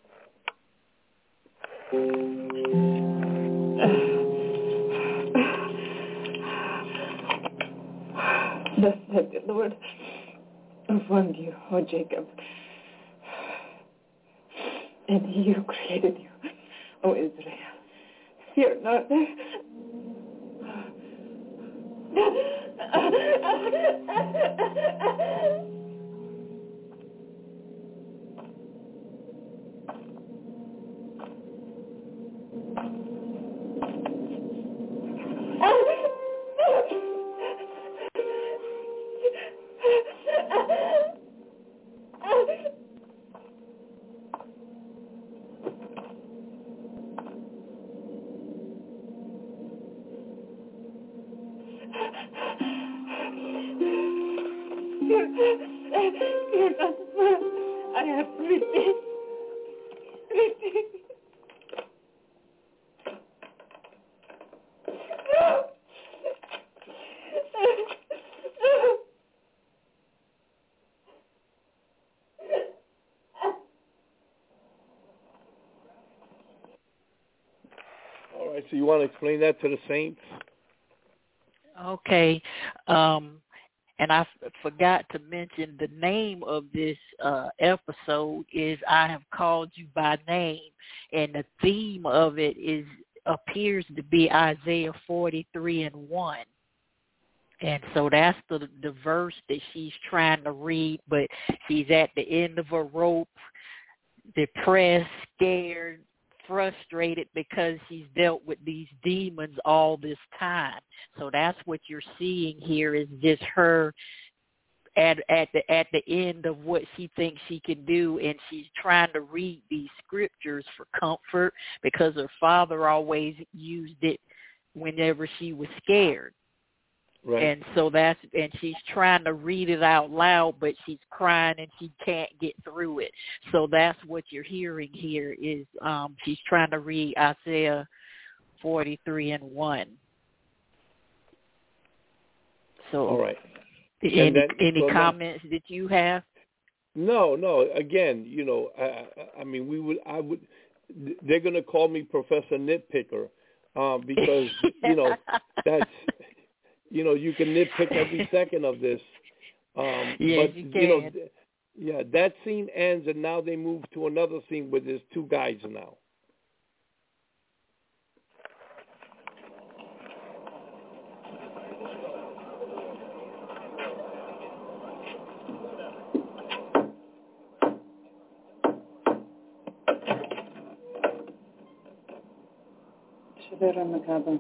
Thus said the Lord, I formed you, O Jacob, and He who created you, O Israel. Fear not. Fear not, I have redeemed. All right, so you want to explain that to the saints? Okay. And I forgot to mention the name of this episode is I Have Called You by Name, and the theme of it appears to be Isaiah 43:1. And so that's the verse that she's trying to read, but she's at the end of a rope, depressed, scared, frustrated because she's dealt with these demons all this time. So that's what you're seeing here is just her at the end of what she thinks she can do, and she's trying to read these scriptures for comfort because her father always used it whenever she was scared. Right. And so she's trying to read it out loud, but she's crying and she can't get through it. So that's what you're hearing here is she's trying to read Isaiah 43:1. So, all right. Any comments that you have? No. Again, you know, I mean, they're going to call me Professor Nitpicker because you know that's. you can nitpick every second of this. Yes, but, you can. That scene ends, and now they move to another scene where there's two guys now. Shabira Makaba.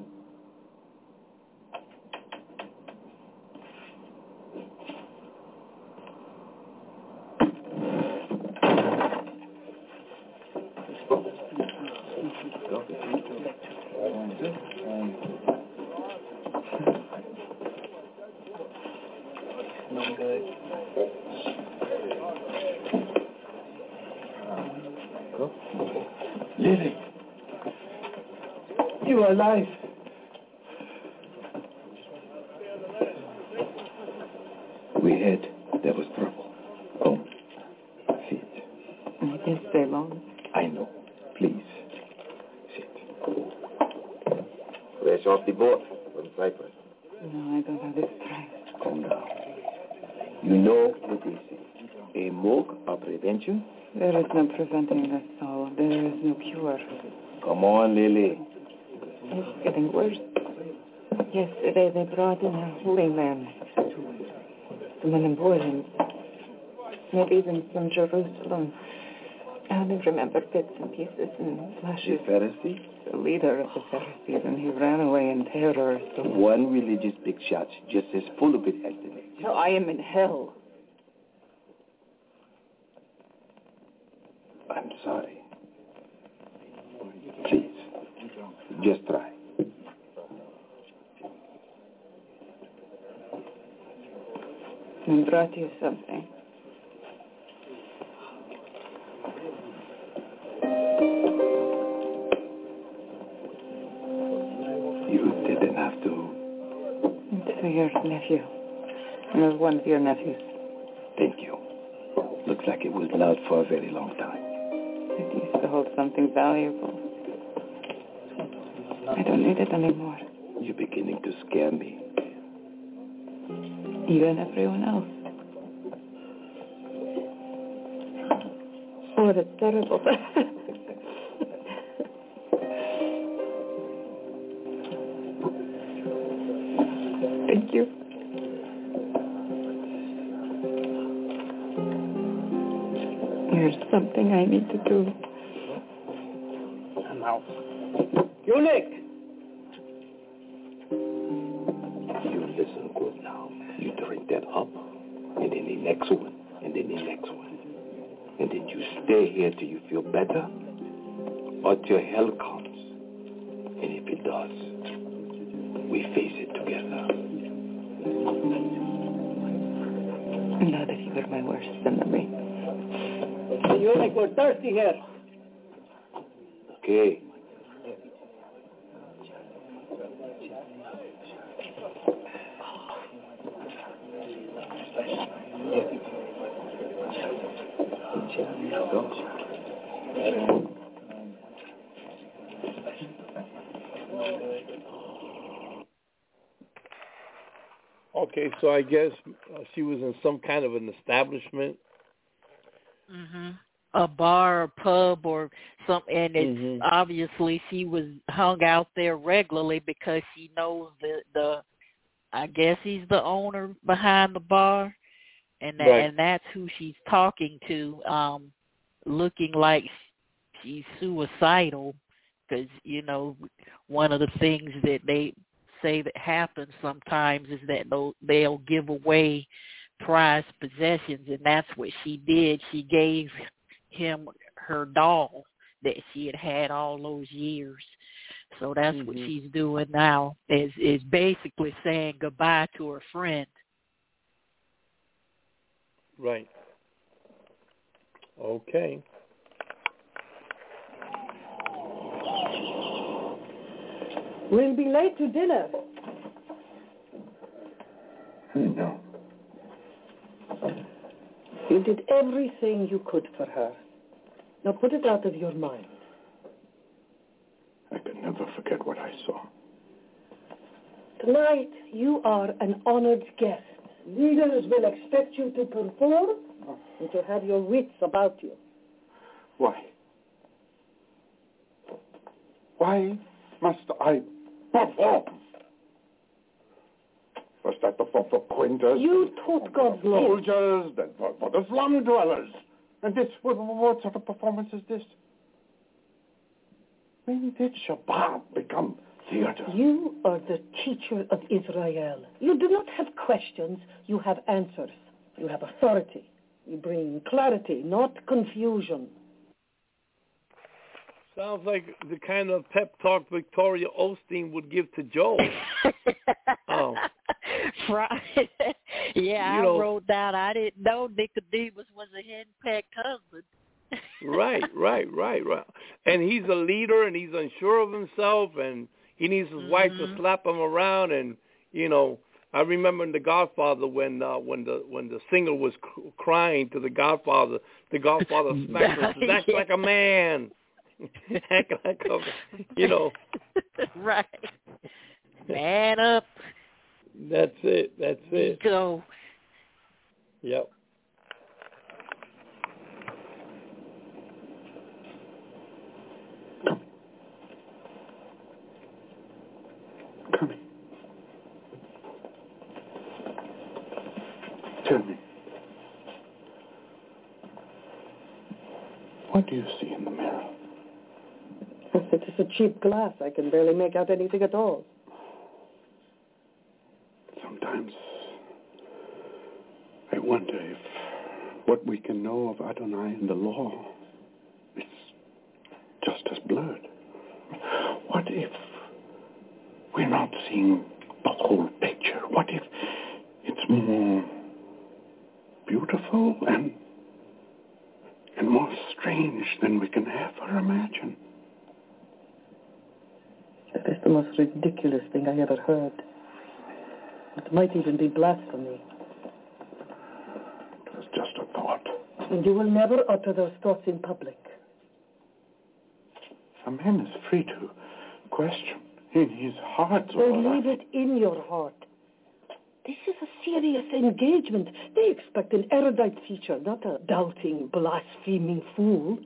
Lily, you are alive. We heard there was trouble. Come, sit. I can't stay long. I know. Please, sit. Fresh off the boat from Cyprus. No, I don't have the strength. Calm down. You know what they say. A mug of prevention. There is no preventing this all. There is no cure. Come on, Lily. It's getting worse. Yesterday they brought in a holy man. Someone important. Maybe even from Jerusalem. I only remember bits and pieces and flashes. The Pharisee? The leader of the Pharisees, and he ran away in terror. So one religious big shot just as full of it as the next. So I am in hell. I'm sorry. Please, just try. I brought you something. You didn't have to. It's for your nephew. It was one of your nephews. Thank you. Looks like it was loved for a very long time. It used to hold something valuable. I don't need it anymore. You're beginning to scare me. You and everyone else. Oh, that's terrible. Thank you. There's something I need to do. I'm out. Eunuch! You listen good now. You drink that up, and then the next one, and then the next one. And then you stay here till you feel better, or till hell comes. And if it does, we face it together. Now that you are my worst enemy. The eunuch, we're thirsty here. Okay. Okay, so I guess she was in some kind of an establishment. Mm-hmm. A bar, or pub, or something, and it's obviously she was hung out there regularly because she knows the I guess he's the owner behind the bar, and and that's who she's talking to, looking like she's suicidal, because one of the things that they say that happens sometimes is that they'll give away prized possessions, and that's what she did. She gave him her doll that she had all those years. So that's what she's doing now, is basically saying goodbye to her friend. Right. Okay. We'll be late to dinner. I know. You did everything you could for her. Now put it out of your mind. I can never forget what I saw. Tonight, you are an honored guest. Leaders will expect you to perform and to have your wits about you. Why? Why must I perform? Was that for Quinters? You taught God's law. Soldiers, then for the slum dwellers. And this, what sort of performance is this? When did Shabbat become theater? You are the teacher of Israel. You do not have questions, you have answers. You have authority. You bring clarity, not confusion. Sounds like the kind of pep talk Victoria Osteen would give to Joel. Oh. Right. Yeah, I wrote down, I didn't know Nicodemus was a henpecked husband. Right. And he's a leader, and he's unsure of himself, and he needs his wife to slap him around. And I remember in The Godfather when the singer was crying to the Godfather smacked her. Act like a man. Act like a, Right. Man up. That's it. Go. Yep. Coming. Tell me. What do you see in the mirror? It is a cheap glass. I can barely make out anything at all. Sometimes I wonder if what we can know of Adonai and the law is just as blurred. What if we're not seeing the whole picture? What if it's more beautiful and more strange than we can ever imagine? That is the most ridiculous thing I ever heard. It might even be blasphemy. It was just a thought. And you will never utter those thoughts in public. A man is free to question in his heart. Then leave it in your heart. This is a serious engagement. They expect an erudite teacher, not a doubting, blaspheming fool.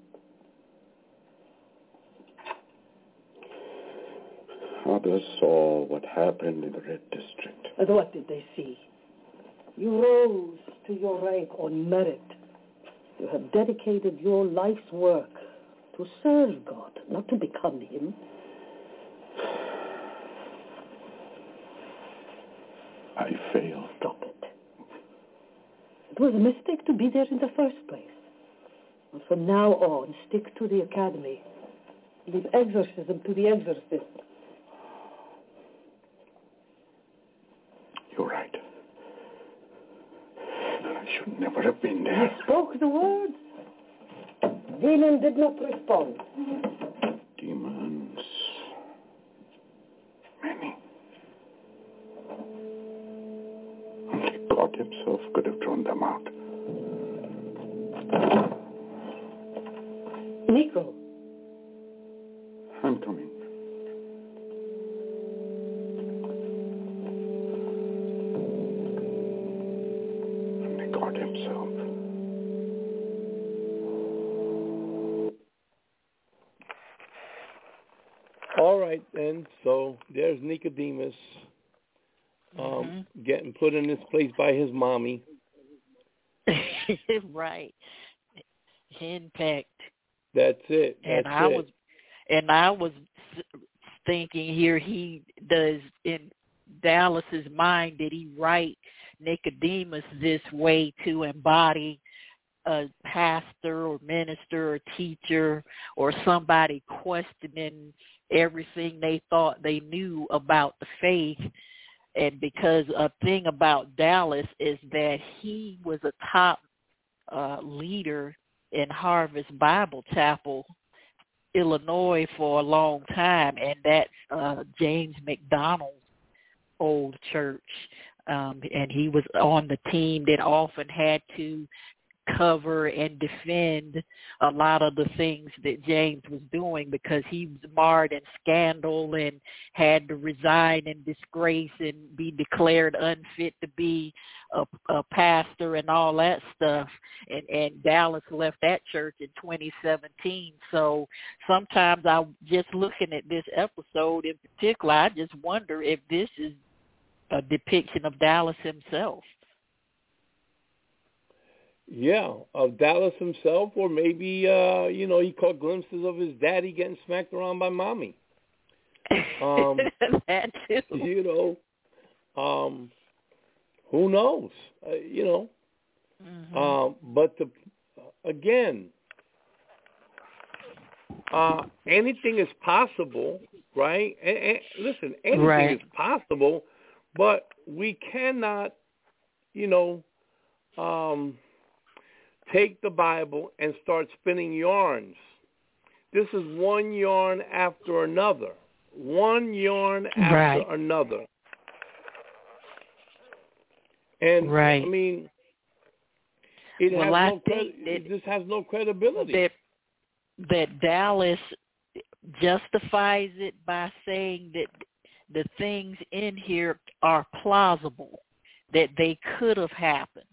Others saw what happened in the Red District. And what did they see? You rose to your rank on merit. You have dedicated your life's work to serve God, not to become Him. I failed. Stop it. It was a mistake to be there in the first place. And from now on, stick to the academy. Leave exorcism to the exorcist. You're right. I should never have been there. You spoke the words. Demon did not respond. Demons. Many. Only God Himself could have drawn them out. Nico. I'm coming. Only God Himself. All right, then. So there's Nicodemus getting put in this place by his mommy. Right. Henpecked. That's it. I was thinking here, he does, in Dallas's mind, did he write Nicodemus this way to embody a pastor or minister or teacher or somebody questioning everything they thought they knew about the faith? And because a thing about Dallas is that he was a top leader in Harvest Bible Chapel, Illinois, for a long time, and that's James McDonald's old church. And he was on the team that often had to cover and defend a lot of the things that James was doing, because he was marred in scandal and had to resign in disgrace and be declared unfit to be a pastor and all that stuff. And Dallas left that church in 2017. So sometimes I just looking at this episode in particular, I just wonder if this is a depiction of Dallas himself. Yeah, of Dallas himself, or maybe, he caught glimpses of his daddy getting smacked around by mommy. That too. Who knows? But again, anything is possible, right? And listen, anything is possible, but we cannot, take the Bible and start spinning yarns. This is one yarn after another. One yarn after another. And, I mean, this has no credibility. That Dallas justifies it by saying that the things in here are plausible, that they could have happened.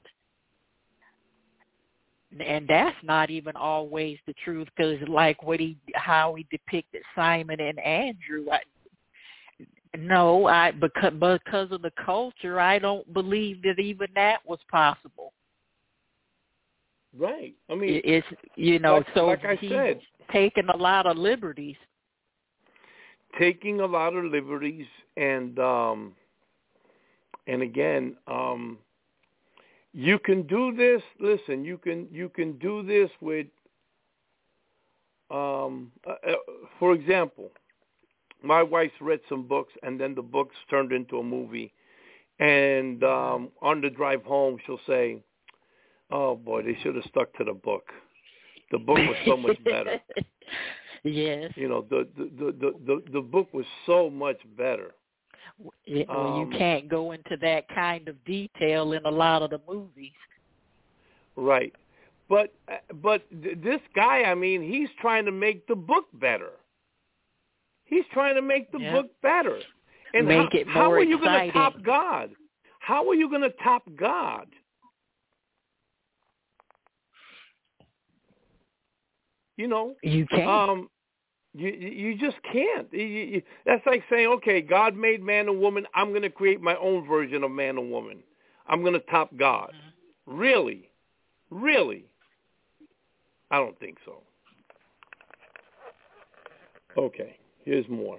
And that's not even always the truth, because like how he depicted Simon and Andrew, because of the culture, I don't believe that even that was possible. Right. I mean, it's like I said, taking a lot of liberties. Taking a lot of liberties, and again, you can do this. Listen, you can do this with, for example, my wife's read some books, and then the books turned into a movie. And on the drive home, she'll say, "Oh boy, they should have stuck to the book. The book was so much better." Yes. The book was so much better. You can't go into that kind of detail in a lot of the movies. Right. But this guy, I mean, he's trying to make the book better. He's trying to make the book better. And how are you going to top God? How are you going to top God? You can't. You just can't. That's like saying, okay, God made man and woman. I'm going to create my own version of man and woman. I'm going to top God. Mm-hmm. Really? Really? I don't think so. Okay, here's more.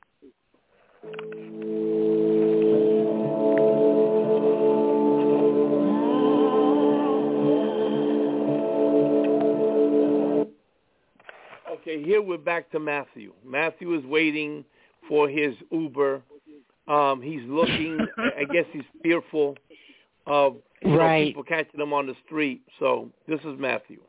Okay, here we're back to Matthew. Matthew is waiting for his Uber. He's looking. I guess he's fearful of people catching him on the street. So this is Matthew.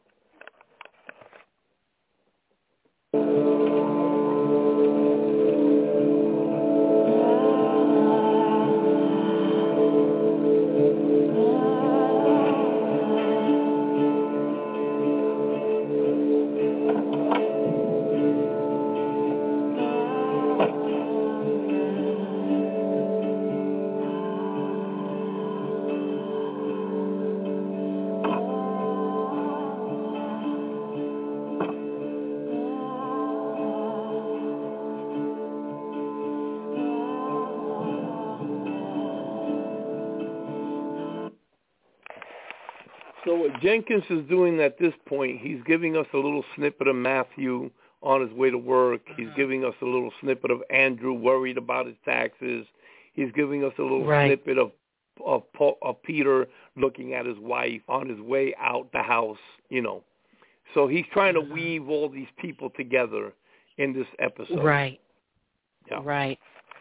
So what Jenkins is doing at this point, he's giving us a little snippet of Matthew on his way to work. He's giving us a little snippet of Andrew worried about his taxes. He's giving us a little snippet of Peter looking at his wife on his way out the house, So he's trying to weave all these people together in this episode. Right. Yeah. Right.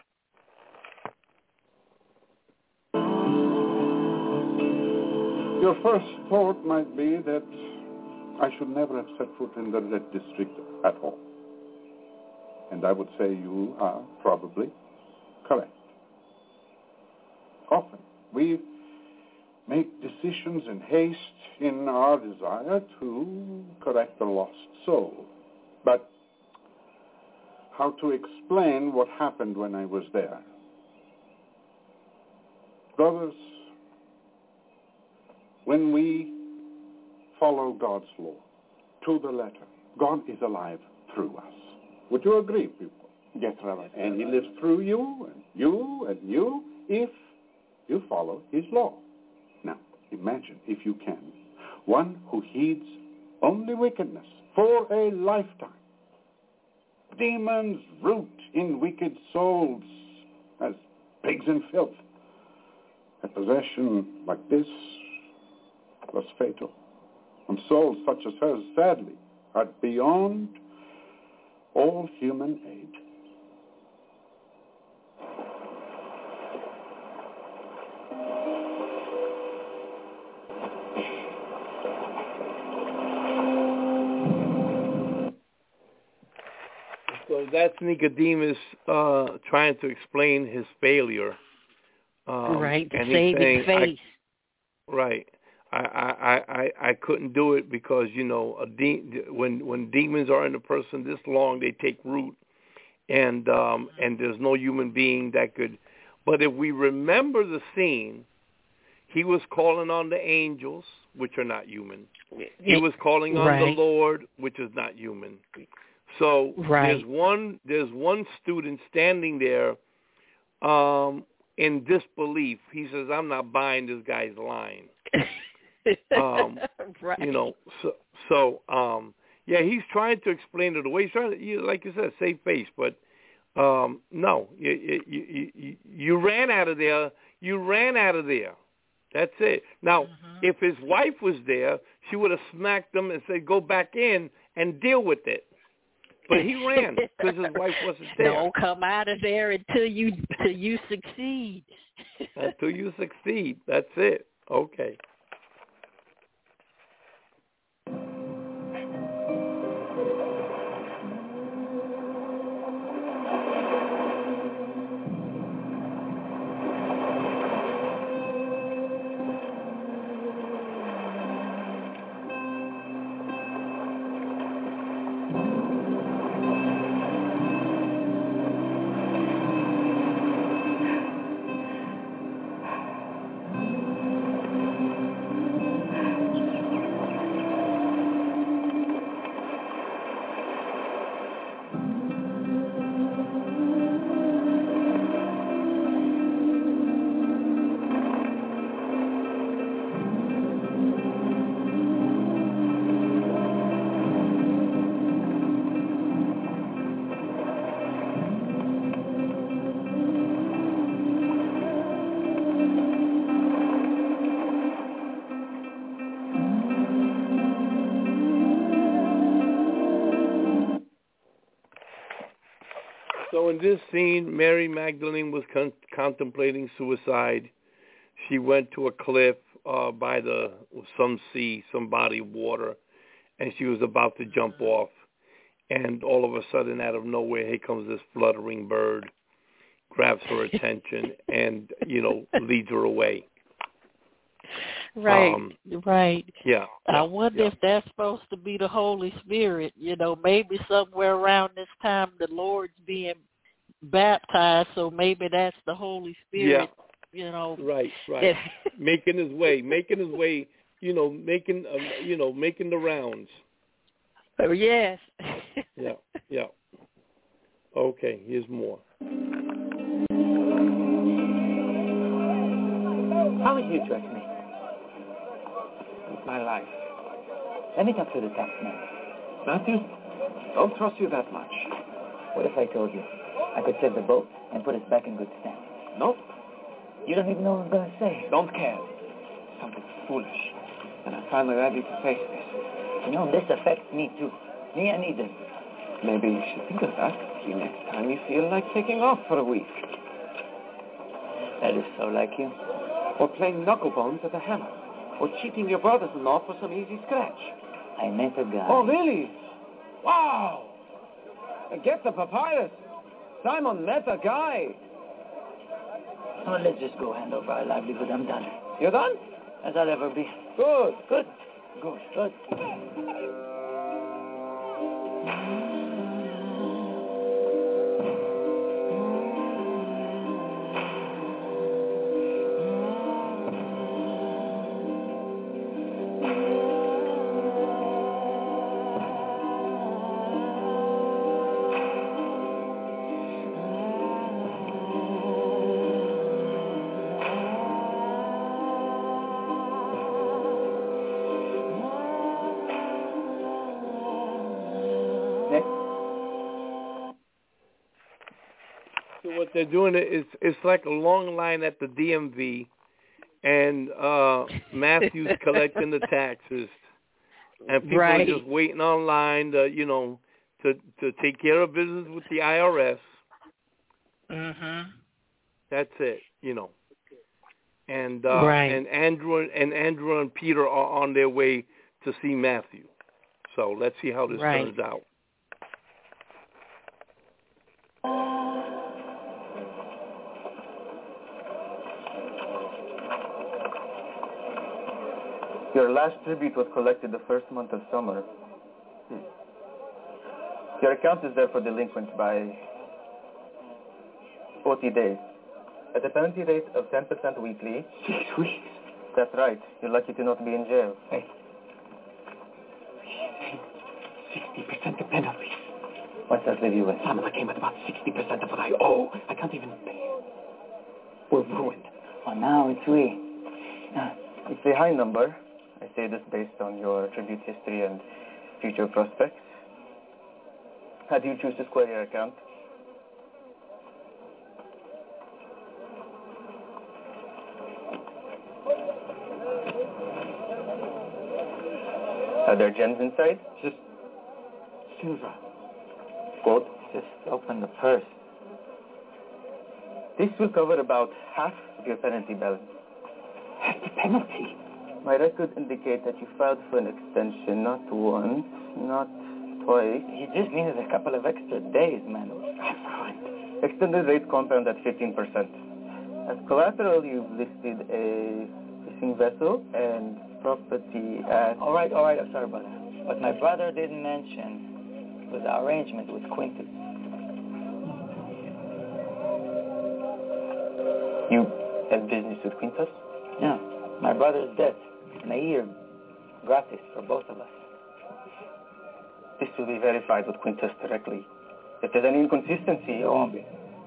Your first thought might be that I should never have set foot in the Red District at all. And I would say you are probably correct. Often we make decisions decisions in haste in our desire to correct the lost soul. But how to explain what happened when I was there? Brothers, when we follow God's law to the letter, God is alive through us. Would you agree, people? Yes, Rabbi. And he lives through you, and you, and you, if you follow his law. Now, imagine, if you can, one who heeds only wickedness for a lifetime. Demons root in wicked souls as pigs in filth. A possession like this was fatal. And souls such as hers, sadly, are beyond all human aid. So that's Nicodemus trying to explain his failure. Right, and saving faith. Right. I couldn't do it because, you know, when demons are in a person this long, they take root, and there's no human being that could. But if we remember the scene, he was calling on the angels, which are not human. He was calling on the Lord, which is not human. So there's one student standing there in disbelief. He says, "I'm not buying this guy's line." You know, yeah, he's trying to explain it away. He's trying to, like you said, save face, but no, you ran out of there. You ran out of there. That's it. Now, if his wife was there, she would have smacked him and said, "Go back in and deal with it." But he ran because his wife wasn't there. Don't come out of there until you succeed. Until you succeed. That's it. Okay. So in this scene, Mary Magdalene was contemplating suicide. She went to a cliff by some sea, some body of water, and she was about to jump off. And all of a sudden, out of nowhere, here comes this fluttering bird, grabs her attention, and, you know, leads her away. Right. Yeah. I wonder if that's supposed to be the Holy Spirit. You know, maybe somewhere around this time the Lord's being baptized, so maybe that's the Holy Spirit. Yeah. You know. Right. making his way. You know, making the rounds. Oh, yes. Yeah. Okay. Here's more. How would you trust me? With my life. Let me talk to the taxman. Matthew, don't trust you that much. What if I told you I could save the boat and put us back in good stand? Nope. You don't even know what I'm going to say. Don't care. Something foolish. And I'm finally ready to face this. You know, this affects me too. Me and Eden. Maybe you should think of that the next time you feel like taking off for a week. That is so like you. Or playing knucklebones at the hammer. Or cheating your brothers-in-law for some easy scratch. I met a guy. Oh, really? Wow! Get the papyrus. Simon met a guy. Oh, let's just go hand over our livelihood. I'm done. You're done? as I'll ever be. Good. So what they're doing is it's like a long line at the DMV, and Matthew's collecting the taxes, and people are just waiting online to take care of business with the IRS. Mhm. That's it, And and Andrew and Peter are on their way to see Matthew. So let's see how this turns out. Your last tribute was collected the first month of summer. Your account is therefore delinquent by 40 days. At a penalty rate of 10% weekly. 6 weeks? That's right. You're lucky to not be in jail. Hey. 60% the penalty. What's that leave you with? Simon, came at about 60% of what I owe. I can't even pay. We're ruined. Oh, now it's we. It's a high number. I say this based on your tribute history and future prospects. How do you choose to square your account? Are there gems inside? Just silver. Gold? Just open the purse. This will cover about half of your penalty balance. Half the penalty? My records indicate that you filed for an extension not once, not twice. He just needed a couple of extra days, man. That's right. Extended rate compound at 15%. As collateral, you've listed a fishing vessel and property at... All right, I'm sorry about that. What my brother didn't mention was our arrangement with Quintus. You have business with Quintus? Yeah. My brother's dead. In a year, gratis for both of us. This will be verified with Quintus directly. If there's any inconsistency... There won't be.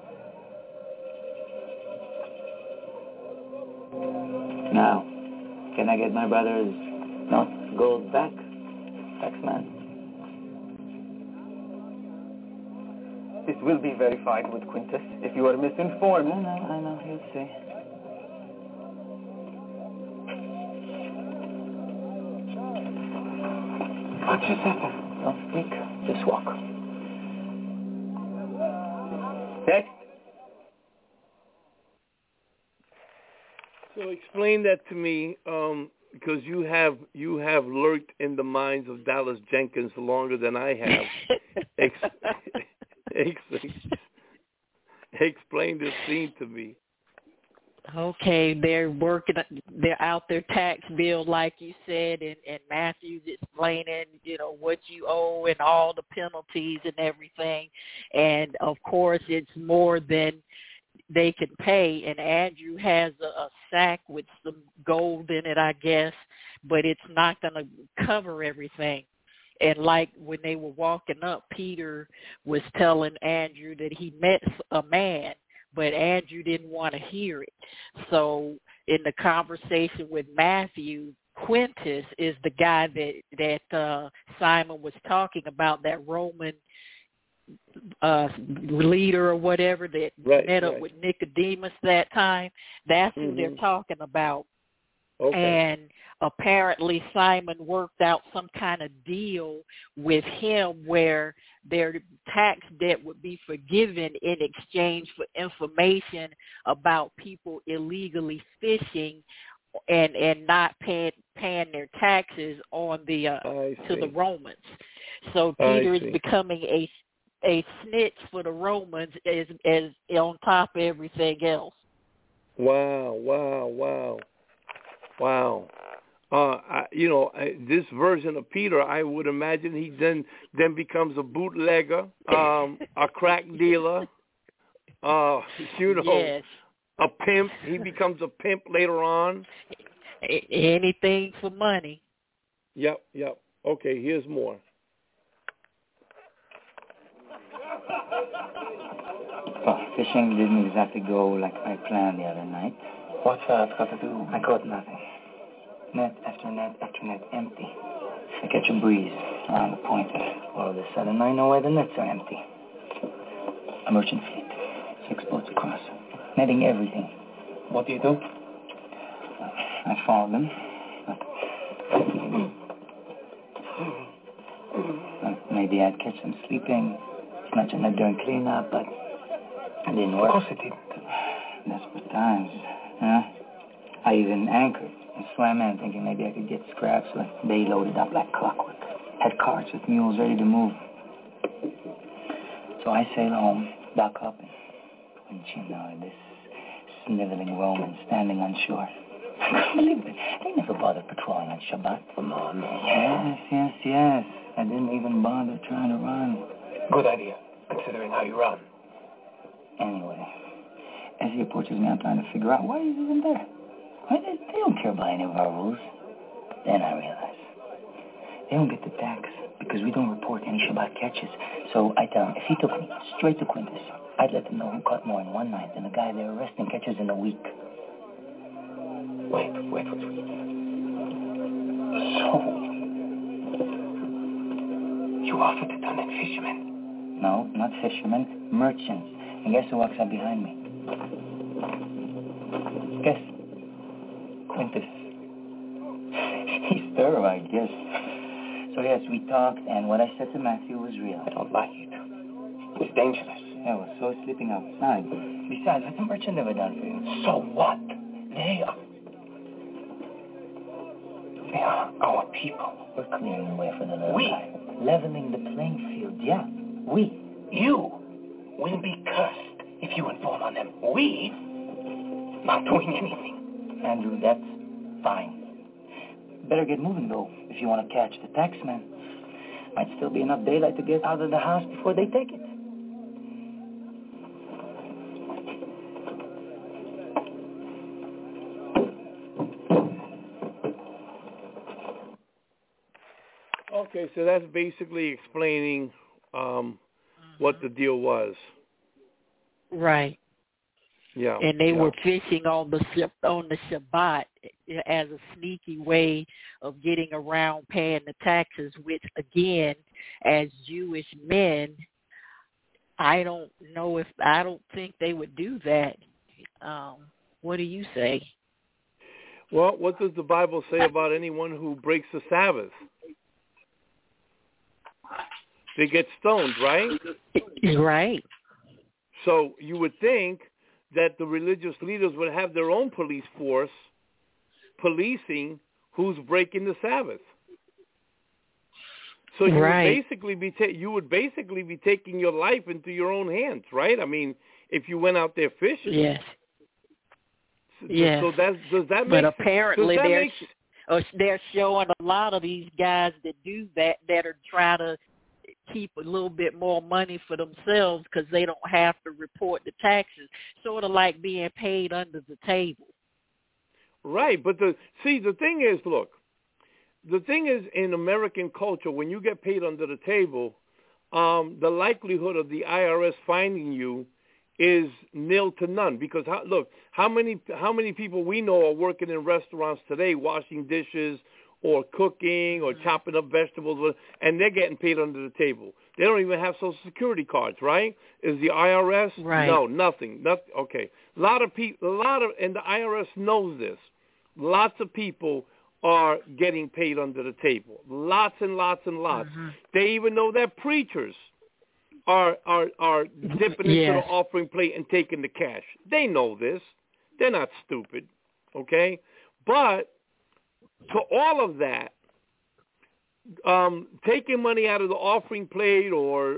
Now, can I get my brother's gold back, taxman? This will be verified with Quintus. If you are misinformed... I know. He'll see. What just happened? Don't speak. Just walk. Next. So explain that to me, because you have lurked in the minds of Dallas Jenkins longer than I have. Explain this scene to me. Okay, they're out their tax bill, like you said, and Matthew's explaining, what you owe and all the penalties and everything. And, of course, it's more than they can pay. And Andrew has a sack with some gold in it, I guess, but it's not going to cover everything. And like when they were walking up, Peter was telling Andrew that he met a man, but Andrew didn't want to hear it. So in the conversation with Matthew, Quintus is the guy that Simon was talking about, that Roman leader or whatever that met up with Nicodemus that time. That's who they're talking about. Okay. And apparently Simon worked out some kind of deal with him where their tax debt would be forgiven in exchange for information about people illegally fishing and not paying their taxes on the to the Romans. So Peter is becoming a snitch for the Romans as on top of everything else. Wow. Wow. This version of Peter, I would imagine he then becomes a bootlegger, a crack dealer, yes. a pimp. He becomes a pimp later on. Anything for money. Yep. Okay, here's more. Well, fishing didn't exactly go like I planned the other night. What's that got to do? I caught nothing. Net after net after net empty. I catch a breeze around the pointer. All of a sudden, I know why the nets are empty. A merchant fleet. 6 boats across. Netting everything. What do you do? I followed them. Maybe I'd catch them sleeping, snatching them during cleanup, but it didn't work. Of course it didn't. Desperate times. Huh? I even anchored and swam in thinking maybe I could get scraps, but they loaded up like clockwork. Had carts with mules ready to move. So I sailed home, dock up, and wouldn't you know it, this sniveling Roman standing on shore. I couldn't believe it. They never bothered patrolling on Shabbat. Come on. Yes. I didn't even bother trying to run. Good idea, considering how you run. Anyway, as he approaches me, I'm trying to figure out why he's even there. Why they don't care about any of our rules. Then I realize they don't get the tax because we don't report any Shabbat catches. So I tell him if he took me straight to Quintus, I'd let him know who caught more in one night than the guy they're arresting catches in a week. Wait. So, you offered to turn in fishermen? No, not fishermen, merchants. And guess who walks up behind me? Guess. Quintus. He's thorough, I guess. So yes, we talked, and what I said to Matthew was real. I don't like it. It's dangerous. Yeah, well, so is sleeping outside. Besides, what's a merchant ever done for you? So what? They are our people. We're clearing the way for the little We? guy. Leveling the playing field, yeah. We. You will be cursed if you inform on them. We? Not doing anything. Andrew, that's fine. Better get moving, though, if you want to catch the taxman. Might still be enough daylight to get out of the house before they take it. Okay, so that's basically explaining what the deal was. Right. Yeah. And they were fishing on the Shabbat as a sneaky way of getting around paying the taxes, which, again, as Jewish men, I don't think they would do that. What do you say? Well, what does the Bible say about anyone who breaks the Sabbath? They get stoned, right? Right. So you would think that the religious leaders would have their own police force policing who's breaking the Sabbath. So you would basically be taking your life into your own hands, right? I mean, if you went out there fishing. Yes. Yes. So does that make sense? But apparently they're showing a lot of these guys that do that are trying to keep a little bit more money for themselves because they don't have to report the taxes, sort of like being paid under the table. Right, but the thing is, look, in American culture, when you get paid under the table, the likelihood of the IRS finding you is nil to none. Because how many people we know are working in restaurants today, washing dishes or cooking or chopping up vegetables, and they're getting paid under the table. They don't even have Social Security cards, right? Is the IRS? Right. No, nothing. Okay. And the IRS knows this. Lots of people are getting paid under the table. Lots and lots and lots. Mm-hmm. They even know that preachers are dipping into the offering plate and taking the cash. They know this. They're not stupid, okay? But to all of that, taking money out of the offering plate or,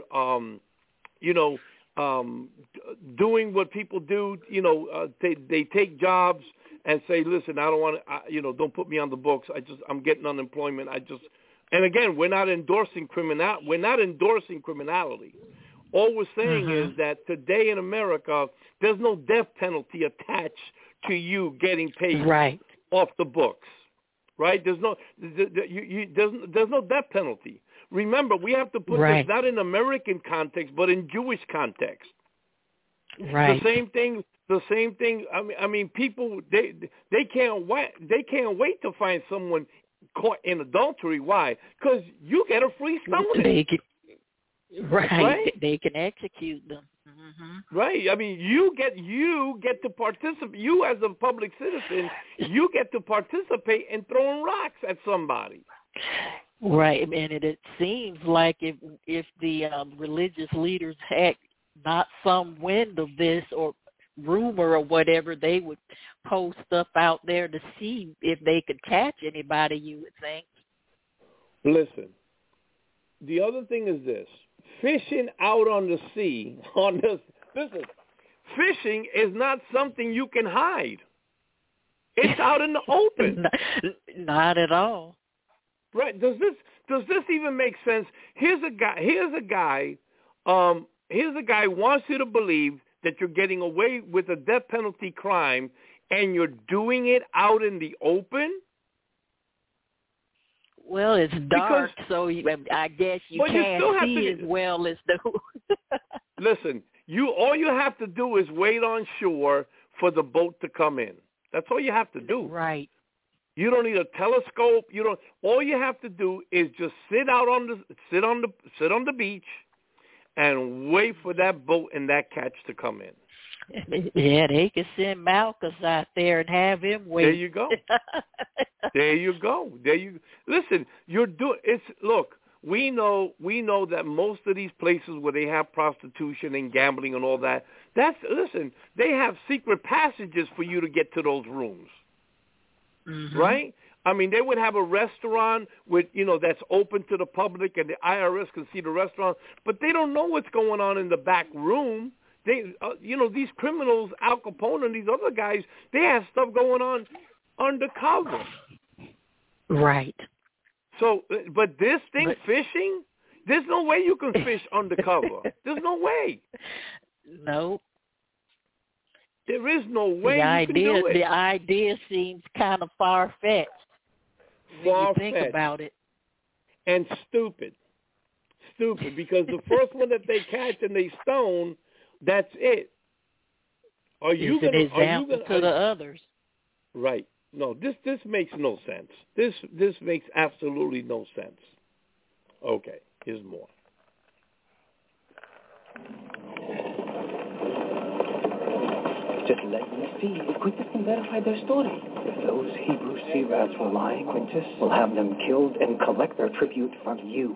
doing what people do, they take jobs and say, listen, I don't want to, don't put me on the books. I'm getting unemployment. And again, we're not endorsing We're not endorsing criminality. All we're saying is that today in America, there's no death penalty attached to you getting paid off the books, right? There's no death penalty. Remember, we have to put this not in American context, but in Jewish context. Right. The same thing. I mean, people they can't wait to find someone caught in adultery. Why? Because you get a free stoning. Right. They can execute them. Right. I mean, you get to participate. You as a public citizen, you get to participate in throwing rocks at somebody. Right, and it seems like if the religious leaders had not some wind of this or rumor or whatever, they would post stuff out there to see if they could catch anybody, you would think. Listen, the other thing is this. Fishing out on the sea, listen, fishing is not something you can hide. It's out in the open. Not at all. Right? Does this even make sense? Here's a guy wants you to believe that you're getting away with a death penalty crime, and you're doing it out in the open. Well, it's dark, so I guess you can't see as well as the. Listen, all you have to do is wait on shore for the boat to come in. That's all you have to do. Right. You don't need a telescope. All you have to do is just sit on the beach and wait for that boat and that catch to come in. Yeah, they could send Malchus out there and have him wait. There you go. Listen, look, we know that most of these places where they have prostitution and gambling and all that, they have secret passages for you to get to those rooms. Right? I mean, they would have a restaurant with, that's open to the public and the IRS can see the restaurant, but they don't know what's going on in the back room. They, these criminals, Al Capone and these other guys, they have stuff going on undercover. Right. So, but this thing, fishing, there's no way you can fish undercover. There's no way. No. There is no way you can do it. The idea seems kind of far-fetched when you think about it. And stupid. Because the first one that they catch and they stone, that's it. It's an example to the others. Right. No, this makes no sense. This makes absolutely no sense. Okay, here's more. Just let me see if Quintus can verify their story. If those Hebrew sea rats were lying, Quintus will have them killed and collect their tribute from you.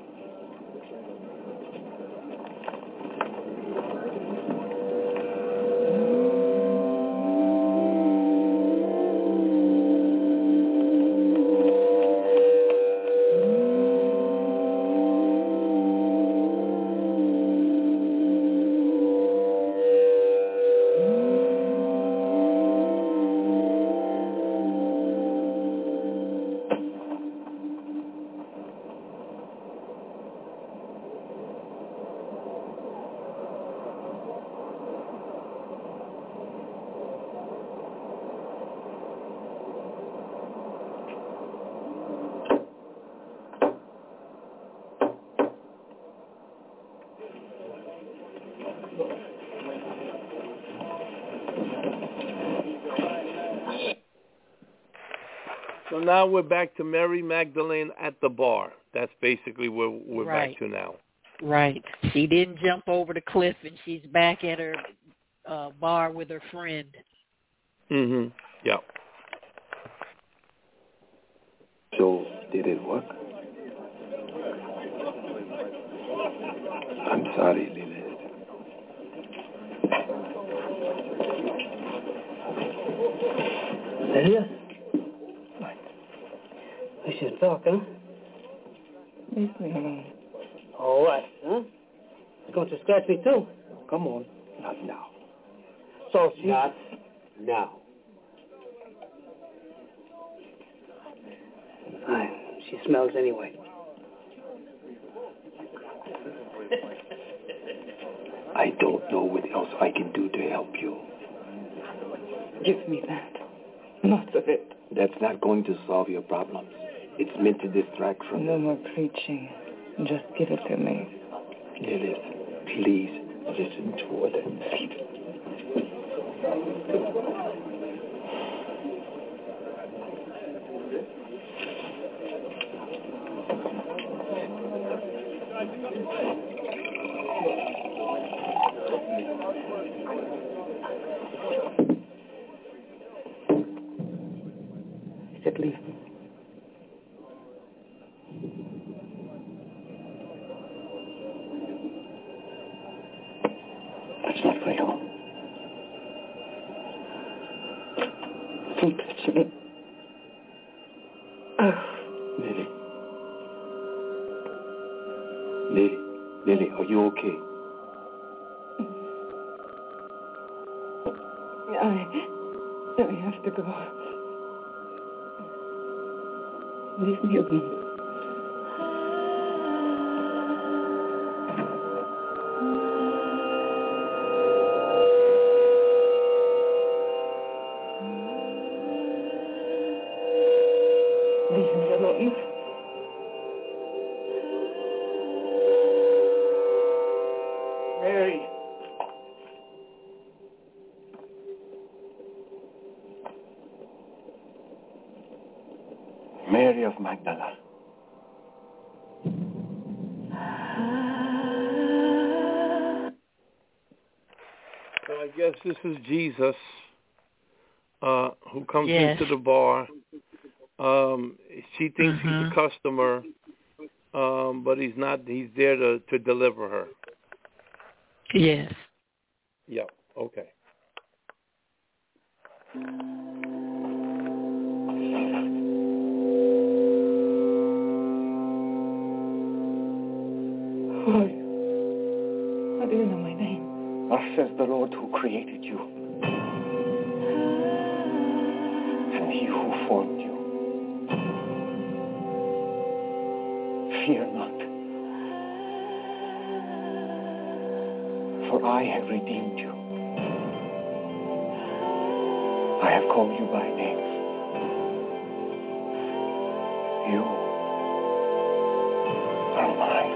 So now we're back to Mary Magdalene at the bar. That's basically where we're back to now. Right. She didn't jump over the cliff, and she's back at her bar with her friend. Yeah. So, did it work? I'm sorry, Lilith. Lydia? I should talk, huh? Leave me alone. All right, huh? You're going to scratch me, too? Come on. Not now. So she... Not now. she smells anyway. I don't know what else I can do to help you. Give me that. Lots of it. That's not going to solve your problems. It's meant to distract from No more preaching. Just give it to me. Lilith, please listen to what I'm saying. He said, leave me. That's not real. Don't touch me. Lily, are you okay? I have to go. Leave me alone. Leave me alone. Mary. Mary of Magdala. So I guess this is Jesus who comes Yes. into the bar. She thinks he's a customer, but he's not. He's there to deliver her. Yes. Yeah, okay. Who are you? How do you know my name? Thus says the Lord who created you, and he who formed you. Fear not, for I have redeemed you. I have called you by name. You are mine.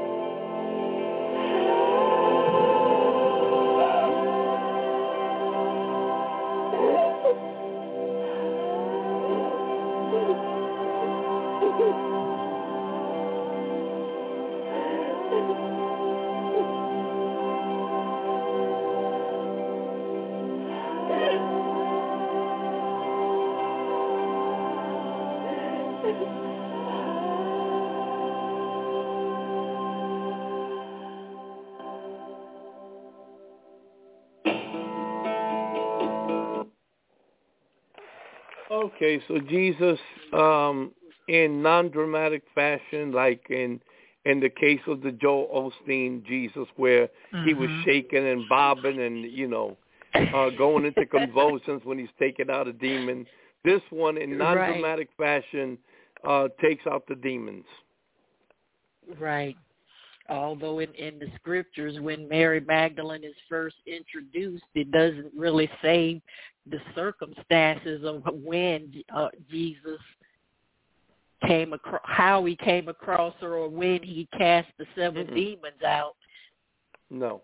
Okay, so Jesus, in non-dramatic fashion, like in the case of the Joel Osteen Jesus, where he was shaking and bobbing and, going into convulsions when he's taking out a demon. This one, in non-dramatic fashion, takes out the demons. Right. Although in the scriptures, when Mary Magdalene is first introduced, it doesn't really say the circumstances of when Jesus came across, how he came across her, or when he cast the 7 demons out. No.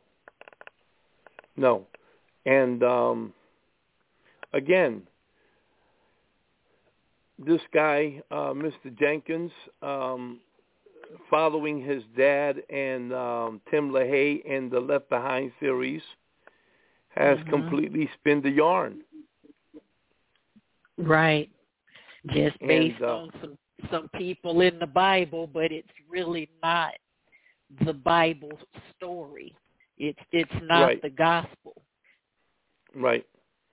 And again, this guy, Mr. Jenkins, following his dad and Tim LaHaye in the Left Behind series, has completely spun the yarn. Right. Just based on some people in the Bible, but it's really not the Bible story. It's not the gospel. Right.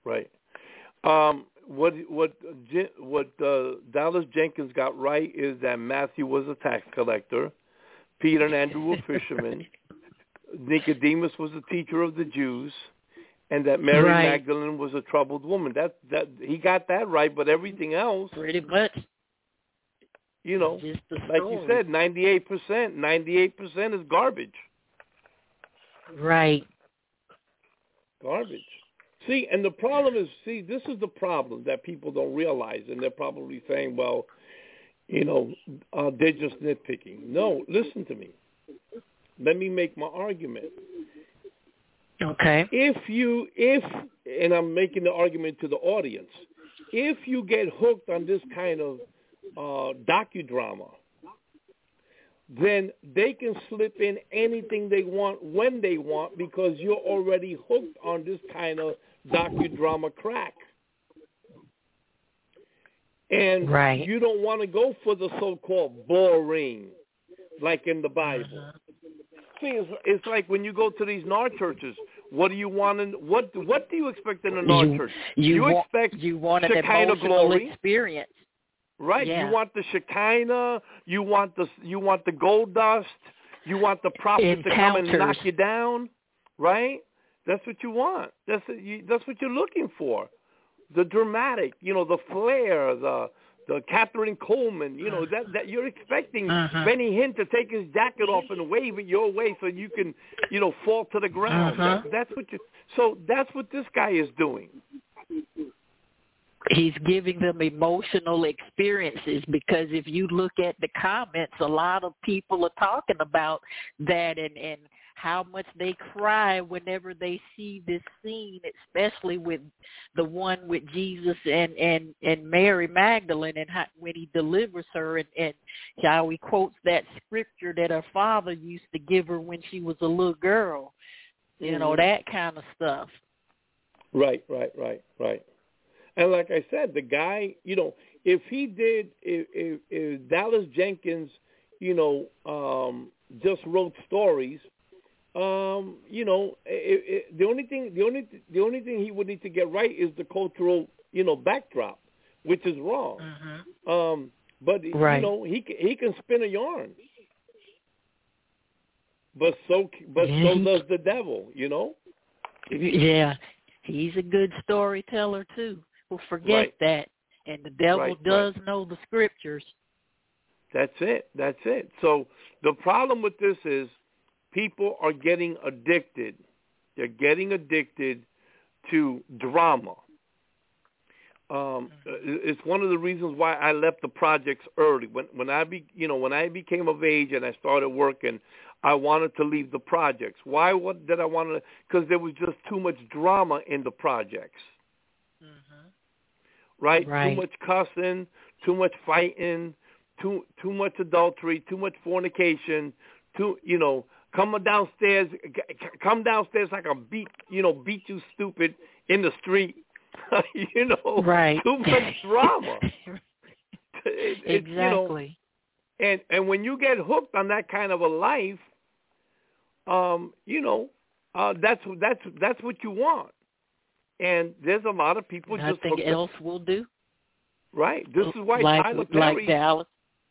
What Dallas Jenkins got right is that Matthew was a tax collector, Peter and Andrew were fishermen, Nicodemus was a teacher of the Jews, and that Mary Magdalene was a troubled woman. That he got that right, but everything else pretty much You know, like you said, 98% is garbage. Right. Garbage. See, and the problem is, this is the problem that people don't realize, and they're probably saying, well, you know, they're just nitpicking. No, listen to me. Let me make my argument. Okay. And I'm making the argument to the audience, if you get hooked on this kind of docudrama, then they can slip in anything they want when they want because you're already hooked on this kind of docudrama crack. And you don't want to go for the so-called boring, like in the Bible. See, it's like when you go to these NAR churches. What do you want? What do you expect in a NAR church? You expect an Shekinah emotional glory experience, right? Yeah. You want the Shekinah. You want the gold dust. You want the prophet to come and knock you down, right? That's what you want. That's what you're looking for. The dramatic, the flair, the Catherine Coleman, that you're expecting Benny Hinn to take his jacket off and wave it your way so you can, fall to the ground. That's what this guy is doing. He's giving them emotional experiences because if you look at the comments, a lot of people are talking about that and how much they cry whenever they see this scene, especially with the one with Jesus and Mary Magdalene and when he delivers her and how he quotes that scripture that her father used to give her when she was a little girl, that kind of stuff. Right. And like I said, the guy, if he did, if Dallas Jenkins, just wrote stories, the only thing he would need to get right is the cultural, backdrop, which is wrong. But he can spin a yarn. But so does the devil, Yeah, he's a good storyteller too. We'll forget that, and the devil does know the scriptures. That's it. So the problem with this is people are getting addicted. They're getting addicted to drama. It's one of the reasons why I left the projects early. When I became of age and I started working, I wanted to leave the projects. Why? What did I want to? Because there was just too much drama in the projects. Right? Too much cussing, too much fighting, too much adultery, too much fornication. Come downstairs like a beat you stupid in the street. Too much drama. Exactly. And when you get hooked on that kind of a life, that's what you want. And there's a lot of people nothing else will do. Right. This is why Tyler Perry. Like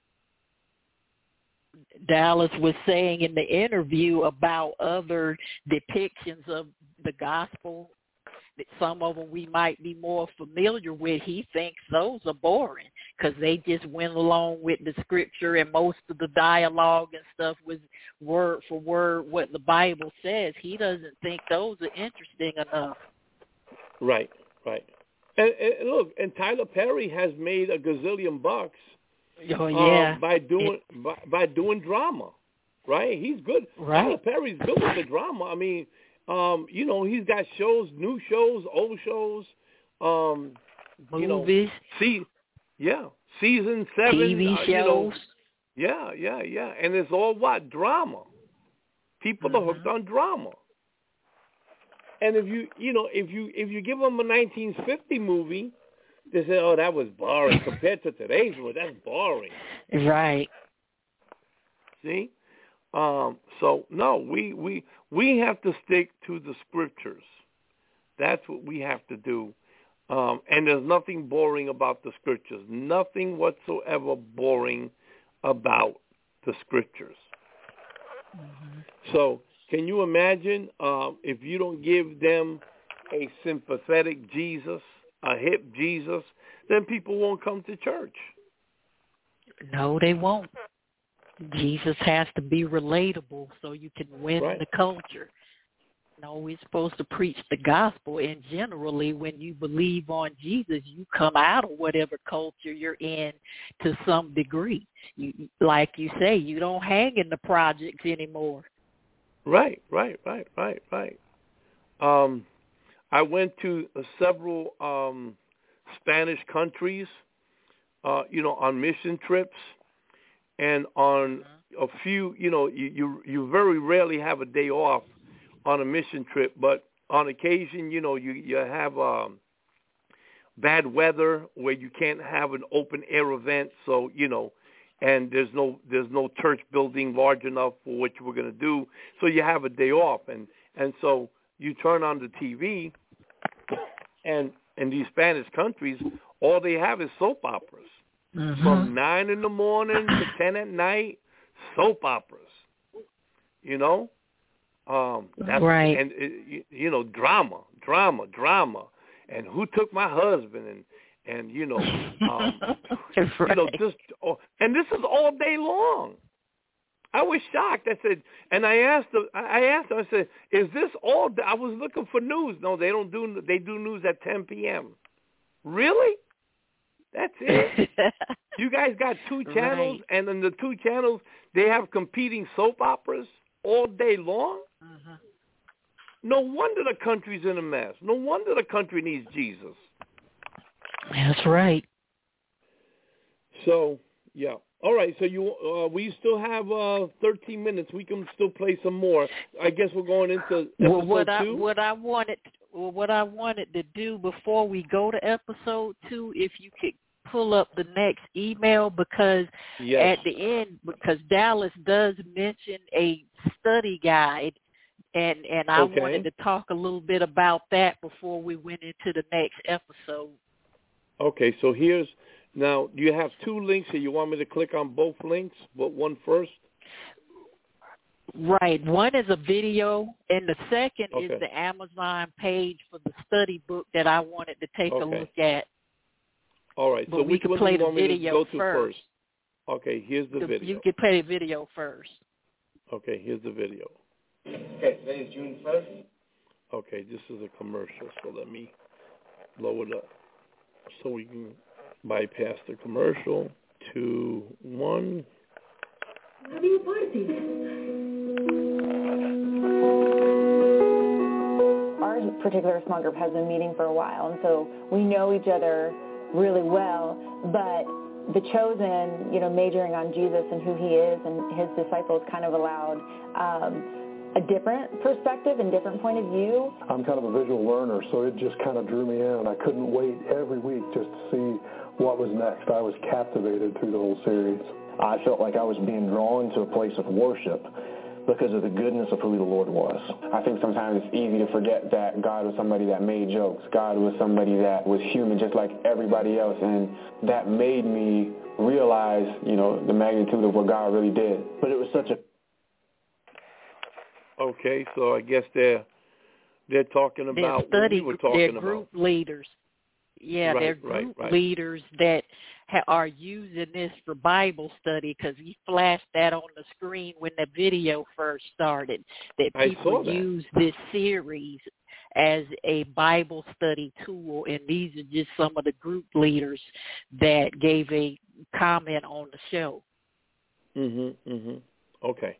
Dallas was saying in the interview about other depictions of the gospel, that some of them we might be more familiar with. He thinks those are boring because they just went along with the scripture and most of the dialogue and stuff was word for word what the Bible says. He doesn't think those are interesting enough. Right. And look, and Tyler Perry has made a gazillion bucks. Oh yeah. By doing drama, right? He's good. Right. Tyler Perry's good with the drama. I mean, he's got shows, new shows, old shows, movies. Season 7 TV shows. Yeah, and it's all drama. People are hooked on drama. And if you give them a 1950 movie, they say, "Oh, that was boring compared to today's one. That's boring." Right. See, so no, we have to stick to the scriptures. That's what we have to do. And there's nothing boring about the scriptures. Nothing whatsoever boring about the scriptures. So, can you imagine if you don't give them a sympathetic Jesus, a hip Jesus, then people won't come to church. No, they won't. Jesus has to be relatable so you can win the culture. No, we're supposed to preach the gospel, and generally when you believe on Jesus, you come out of whatever culture you're in to some degree. You, like you say, you don't hang in the projects anymore. Right. I went to several Spanish countries, on mission trips, and on a few, you very rarely have a day off on a mission trip, but on occasion, you have bad weather where you can't have an open air event, so and there's no church building large enough for what you were going to do, so you have a day off, and so you turn on the TV, and in these Spanish countries, all they have is soap operas. From 9 in the morning to 10 at night, soap operas. That's right. And drama, and who took my husband, and and this is all day long. I was shocked. I said, and I asked them. I said, "Is this all?" I was looking for news. No, they don't do. They do news at 10 p.m. Really? That's it. You guys got two channels, and in the two channels they have competing soap operas all day long. No wonder the country's in a mess. No wonder the country needs Jesus. That's right. So, yeah. All right, so we still have 13 minutes. We can still play some more. I guess we're going into episode 2. What I wanted to do before we go to episode 2, if you could pull up the next email, because at the end, because Dallas does mention a study guide, and I wanted to talk a little bit about that before we went into the next episode. Okay, so now, do you have 2 links here? You want me to click on both links, but one first? Right. One is a video, and the second is the Amazon page for the study book that I wanted to take a look at. All right. But so we which can one play do you want the me to video go to first? Okay, here's the video. You can play the video first. Okay, here's the video. Okay, today is June 1st. Okay, this is a commercial, so let me lower it up so we can bypass the commercial. 2, 1. Having a party. Our particular small group has been meeting for a while, and so we know each other really well, but the Chosen, majoring on Jesus and who he is and his disciples kind of allowed a different perspective and different point of view. I'm kind of a visual learner, so it just kind of drew me in. I couldn't wait every week just to see what was next. I was captivated through the whole series. I felt like I was being drawn to a place of worship because of the goodness of who the Lord was. I think sometimes it's easy to forget that God was somebody that made jokes. God was somebody that was human just like everybody else, and that made me realize, the magnitude of what God really did. But it was such a... Okay, so I guess they're talking about what we were talking about. They're group leaders. Yeah, they're group leaders that are using this for Bible study, because he flashed that on the screen when the video first started, that people use this series as a Bible study tool, and these are just some of the group leaders that gave a comment on the show. Okay.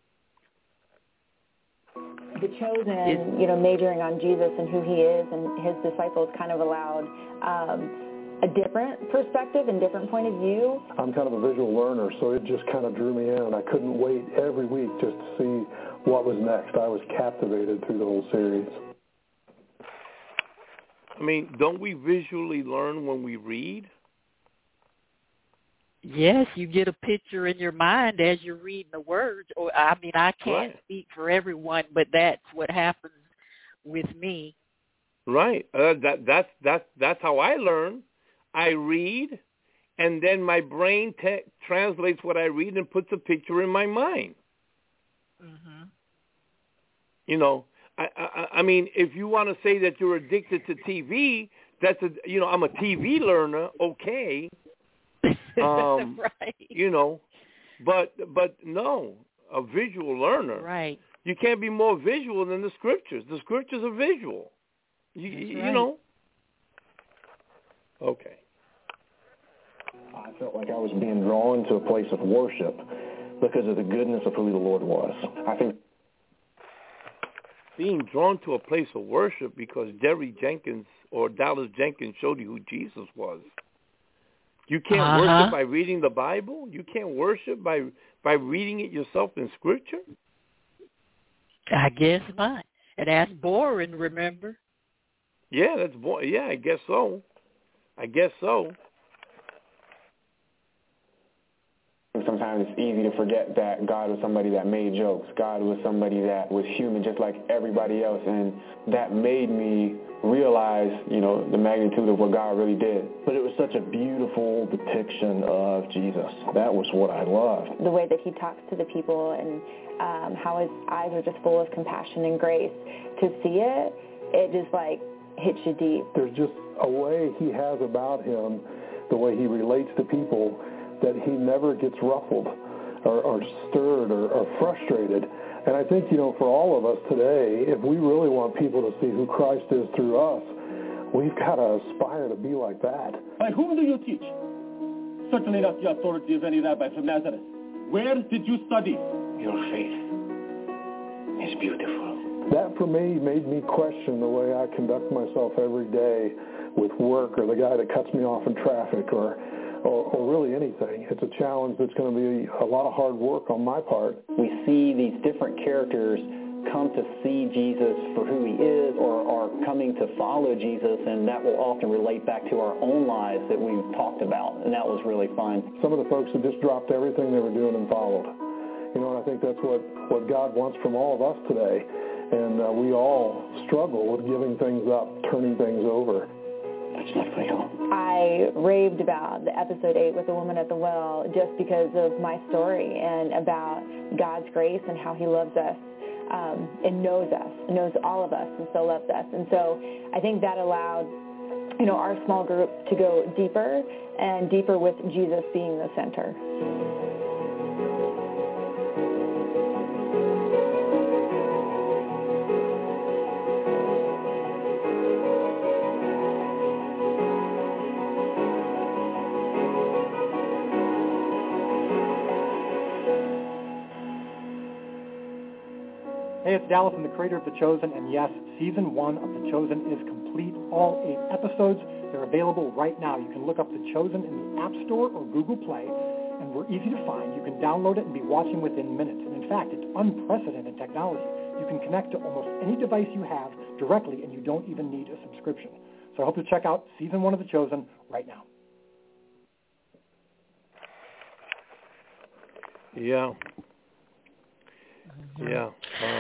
The Chosen, majoring on Jesus and who he is and his disciples kind of allowed a different perspective and different point of view. I'm kind of a visual learner, so it just kind of drew me in. I couldn't wait every week just to see what was next. I was captivated through the whole series. I mean, don't we visually learn when we read? Yes, you get a picture in your mind as you're reading the words. Or I can't speak for everyone, but that's what happens with me. Right. That's how I learn. I read, and then my brain translates what I read and puts a picture in my mind. I mean, if you want to say that you're addicted to TV, I'm a TV learner, okay. Right. You know, but no, a visual learner. Right. You can't be more visual than the Scriptures. The Scriptures are visual. You know. Okay. I felt like I was being drawn to a place of worship because of the goodness of who the Lord was. I think being drawn to a place of worship because Derry Jenkins or Dallas Jenkins showed you who Jesus was. You can't worship by reading the Bible. You can't worship by reading it yourself in Scripture. I guess not. And that's boring, remember? Yeah, that's boring. Yeah, I guess so. Sometimes it's easy to forget that God was somebody that made jokes. God was somebody that was human just like everybody else, and that made me realize, the magnitude of what God really did. But it was such a beautiful depiction of Jesus. That was what I loved. The way that he talks to the people and how his eyes are just full of compassion and grace. To see it, it just hits you deep. There's just a way he has about him, the way he relates to people, that he never gets ruffled or stirred or frustrated. And I think, for all of us today, if we really want people to see who Christ is through us, we've got to aspire to be like that. By whom do you teach? Certainly not the authority of any rabbi from Nazareth. Where did you study? Your faith is beautiful. That, for me, made me question the way I conduct myself every day with work, or the guy that cuts me off in traffic, or really anything. It's a challenge that's going to be a lot of hard work on my part. We see these different characters come to see Jesus for who he is, or are coming to follow Jesus, and that will often relate back to our own lives that we've talked about, and that was really fun. Some of the folks have just dropped everything they were doing and followed. And I think that's what God wants from all of us today. And we all struggle with giving things up, turning things over. That's not for you. I raved about the episode 8 with the woman at the well just because of my story and about God's grace and how he loves us and knows all of us, and so loves us. And so I think that allowed our small group to go deeper and deeper with Jesus being the center. Hey, it's Dallas, I'm the creator of The Chosen, and yes, Season 1 of The Chosen is complete. All 8 episodes, they're available right now. You can look up The Chosen in the App Store or Google Play, and we're easy to find. You can download it and be watching within minutes. And in fact, it's unprecedented technology. You can connect to almost any device you have directly, and you don't even need a subscription. So I hope you'll check out Season 1 of The Chosen right now. Yeah. Yeah.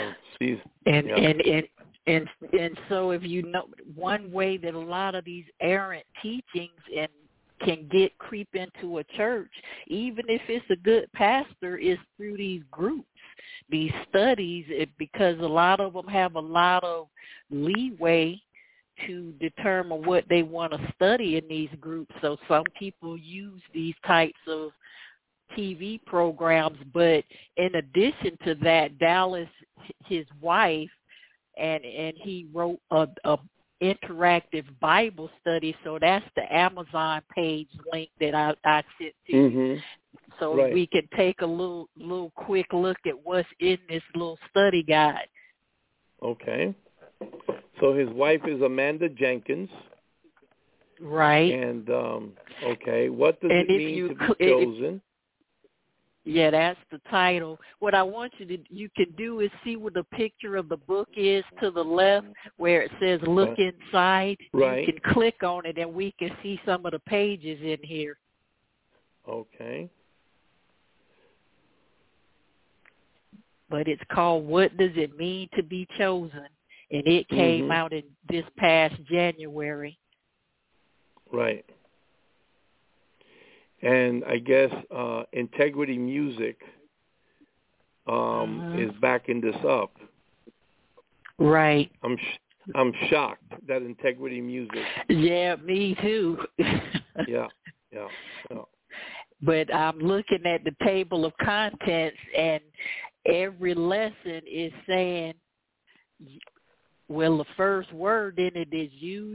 And so if you know, one way that a lot of these errant teachings can creep into a church, even if it's a good pastor, is through these groups, these studies, because a lot of them have a lot of leeway to determine what they want to study in these groups. So some people use these types of TV programs, but in addition to that, Dallas, his wife, and he wrote a interactive Bible study. So that's the Amazon page link that I sent to you. So right. We can take a little quick look at what's in this little study guide. Okay. So his wife is Amanda Jenkins. Right. And okay, what does it mean to be chosen? Yeah, that's the title. What I want you can do is see where the picture of the book is to the left where it says look inside. Right. You can click on it and we can see some of the pages in here. Okay. But it's called What Does It Mean to Be Chosen? And it came out in this past January. Right. And I guess Integrity Music is backing this up. Right. I'm shocked that Integrity Music. Yeah, me too. Yeah. But I'm looking at the table of contents, and every lesson is saying, well, the first word in it is you.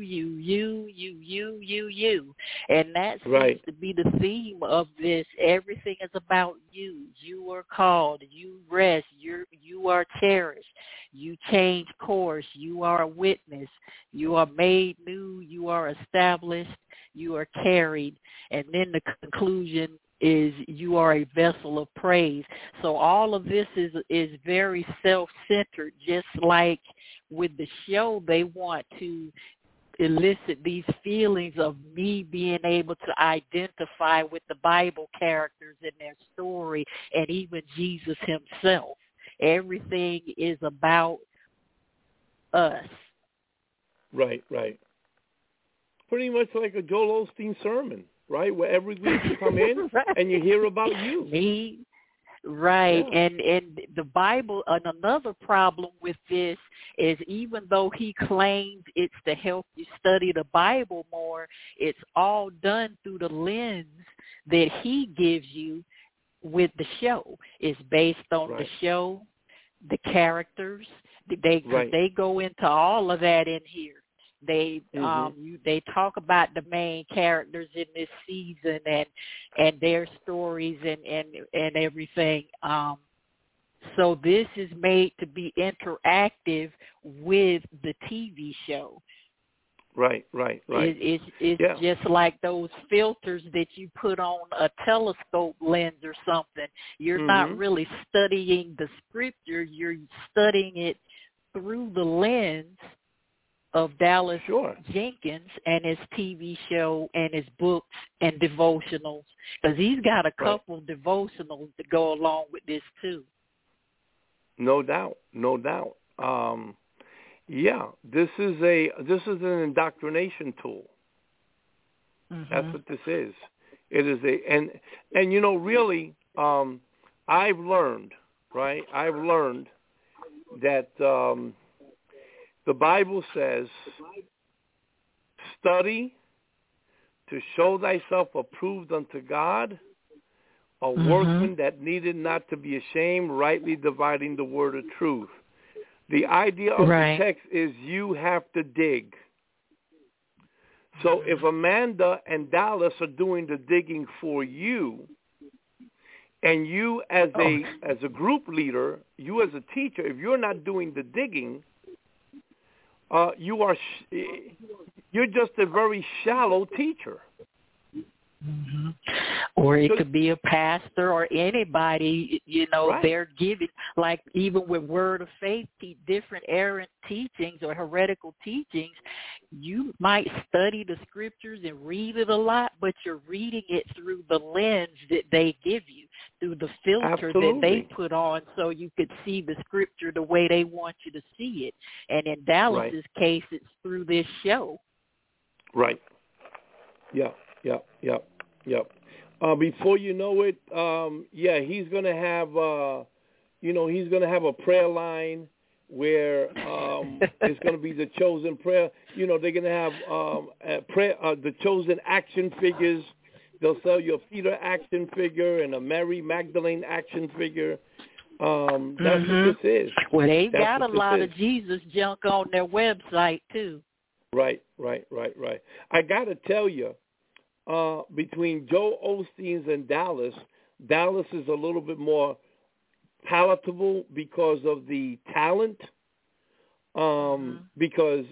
And that seems to be the theme of this. Everything is about you. You are called. You rest. You are cherished. You change course. You are a witness. You are made new. You are established. You are carried. And then the conclusion is you are a vessel of praise. So all of this is very self-centered, just like with the show, they want to elicit these feelings of me being able to identify with the Bible characters in their story and even Jesus himself. Everything is about us. Right. Pretty much like a Joel Osteen sermon, right? Where every week you come in and you hear about you. Me. Right, yeah. And the Bible, and another problem with this is even though he claims it's to help you study the Bible more, it's all done through the lens that he gives you with the show. It's based on the show, the characters. They go into all of that in here. They they talk about the main characters in this season and their stories and everything. So this is made to be interactive with the TV show. Right. It's just like those filters that you put on a telescope lens or something. You're not really studying the scripture. You're studying it through the lens of Dallas Jenkins and his TV show and his books and devotionals, because he's got a couple devotionals to go along with this too. No doubt. This is an indoctrination tool. That's what this is. It is and you know, really, I've learned that the Bible says, study to show thyself approved unto God, a workman that needed not to be ashamed, rightly dividing the word of truth. The idea of the text is you have to dig. So if Amanda and Dallas are doing the digging for you, and you as a group leader, you as a teacher, if you're not doing the digging, you're just a very shallow teacher. Or it could be a pastor or anybody, you know, they're giving, like even with Word of Faith, different errant teachings or heretical teachings, you might study the scriptures and read it a lot, but you're reading it through the lens that they give you, through the filter that they put on so you could see the scripture the way they want you to see it. And in Dallas's case, it's through this show. Right. Yep. Before you know it, he's going to have, he's going to have a prayer line where it's going to be the chosen prayer. You know, they're going to have the chosen action figures. They'll sell you a Peter action figure and a Mary Magdalene action figure. That's what this is. Well, they've got a lot of Jesus junk on their website, too. Right. I got to tell you, between Joel Osteen's and Dallas is a little bit more palatable because of the talent. Because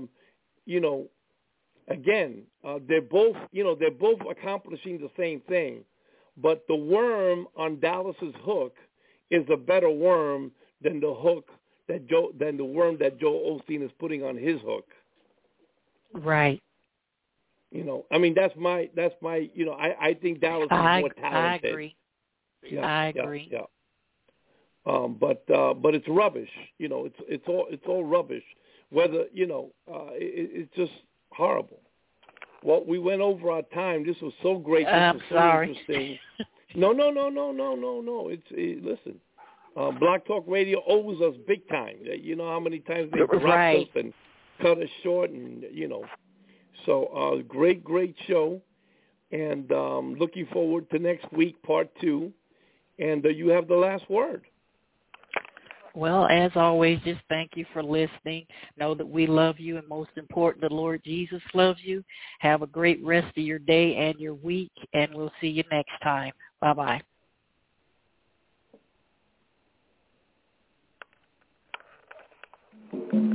again, they're both accomplishing the same thing, but the worm on Dallas's hook is a better worm than the worm that Joel Osteen is putting on his hook. Right. You know, I mean, that's my. You know, I think Dallas is more talented. I agree. I agree. Yeah. But it's rubbish. You know, it's all rubbish. Whether it's just horrible. Well, we went over our time. This was so great. I'm sorry. Interesting. No. Listen, Block Talk Radio owes us big time. You know how many times they dropped us and cut us short, and So great show, And looking forward to next week, part 2. And you have the last word. Well, as always, just thank you for listening. Know that we love you, and most important, the Lord Jesus loves you. Have a great rest of your day and your week, and we'll see you next time. Bye-bye.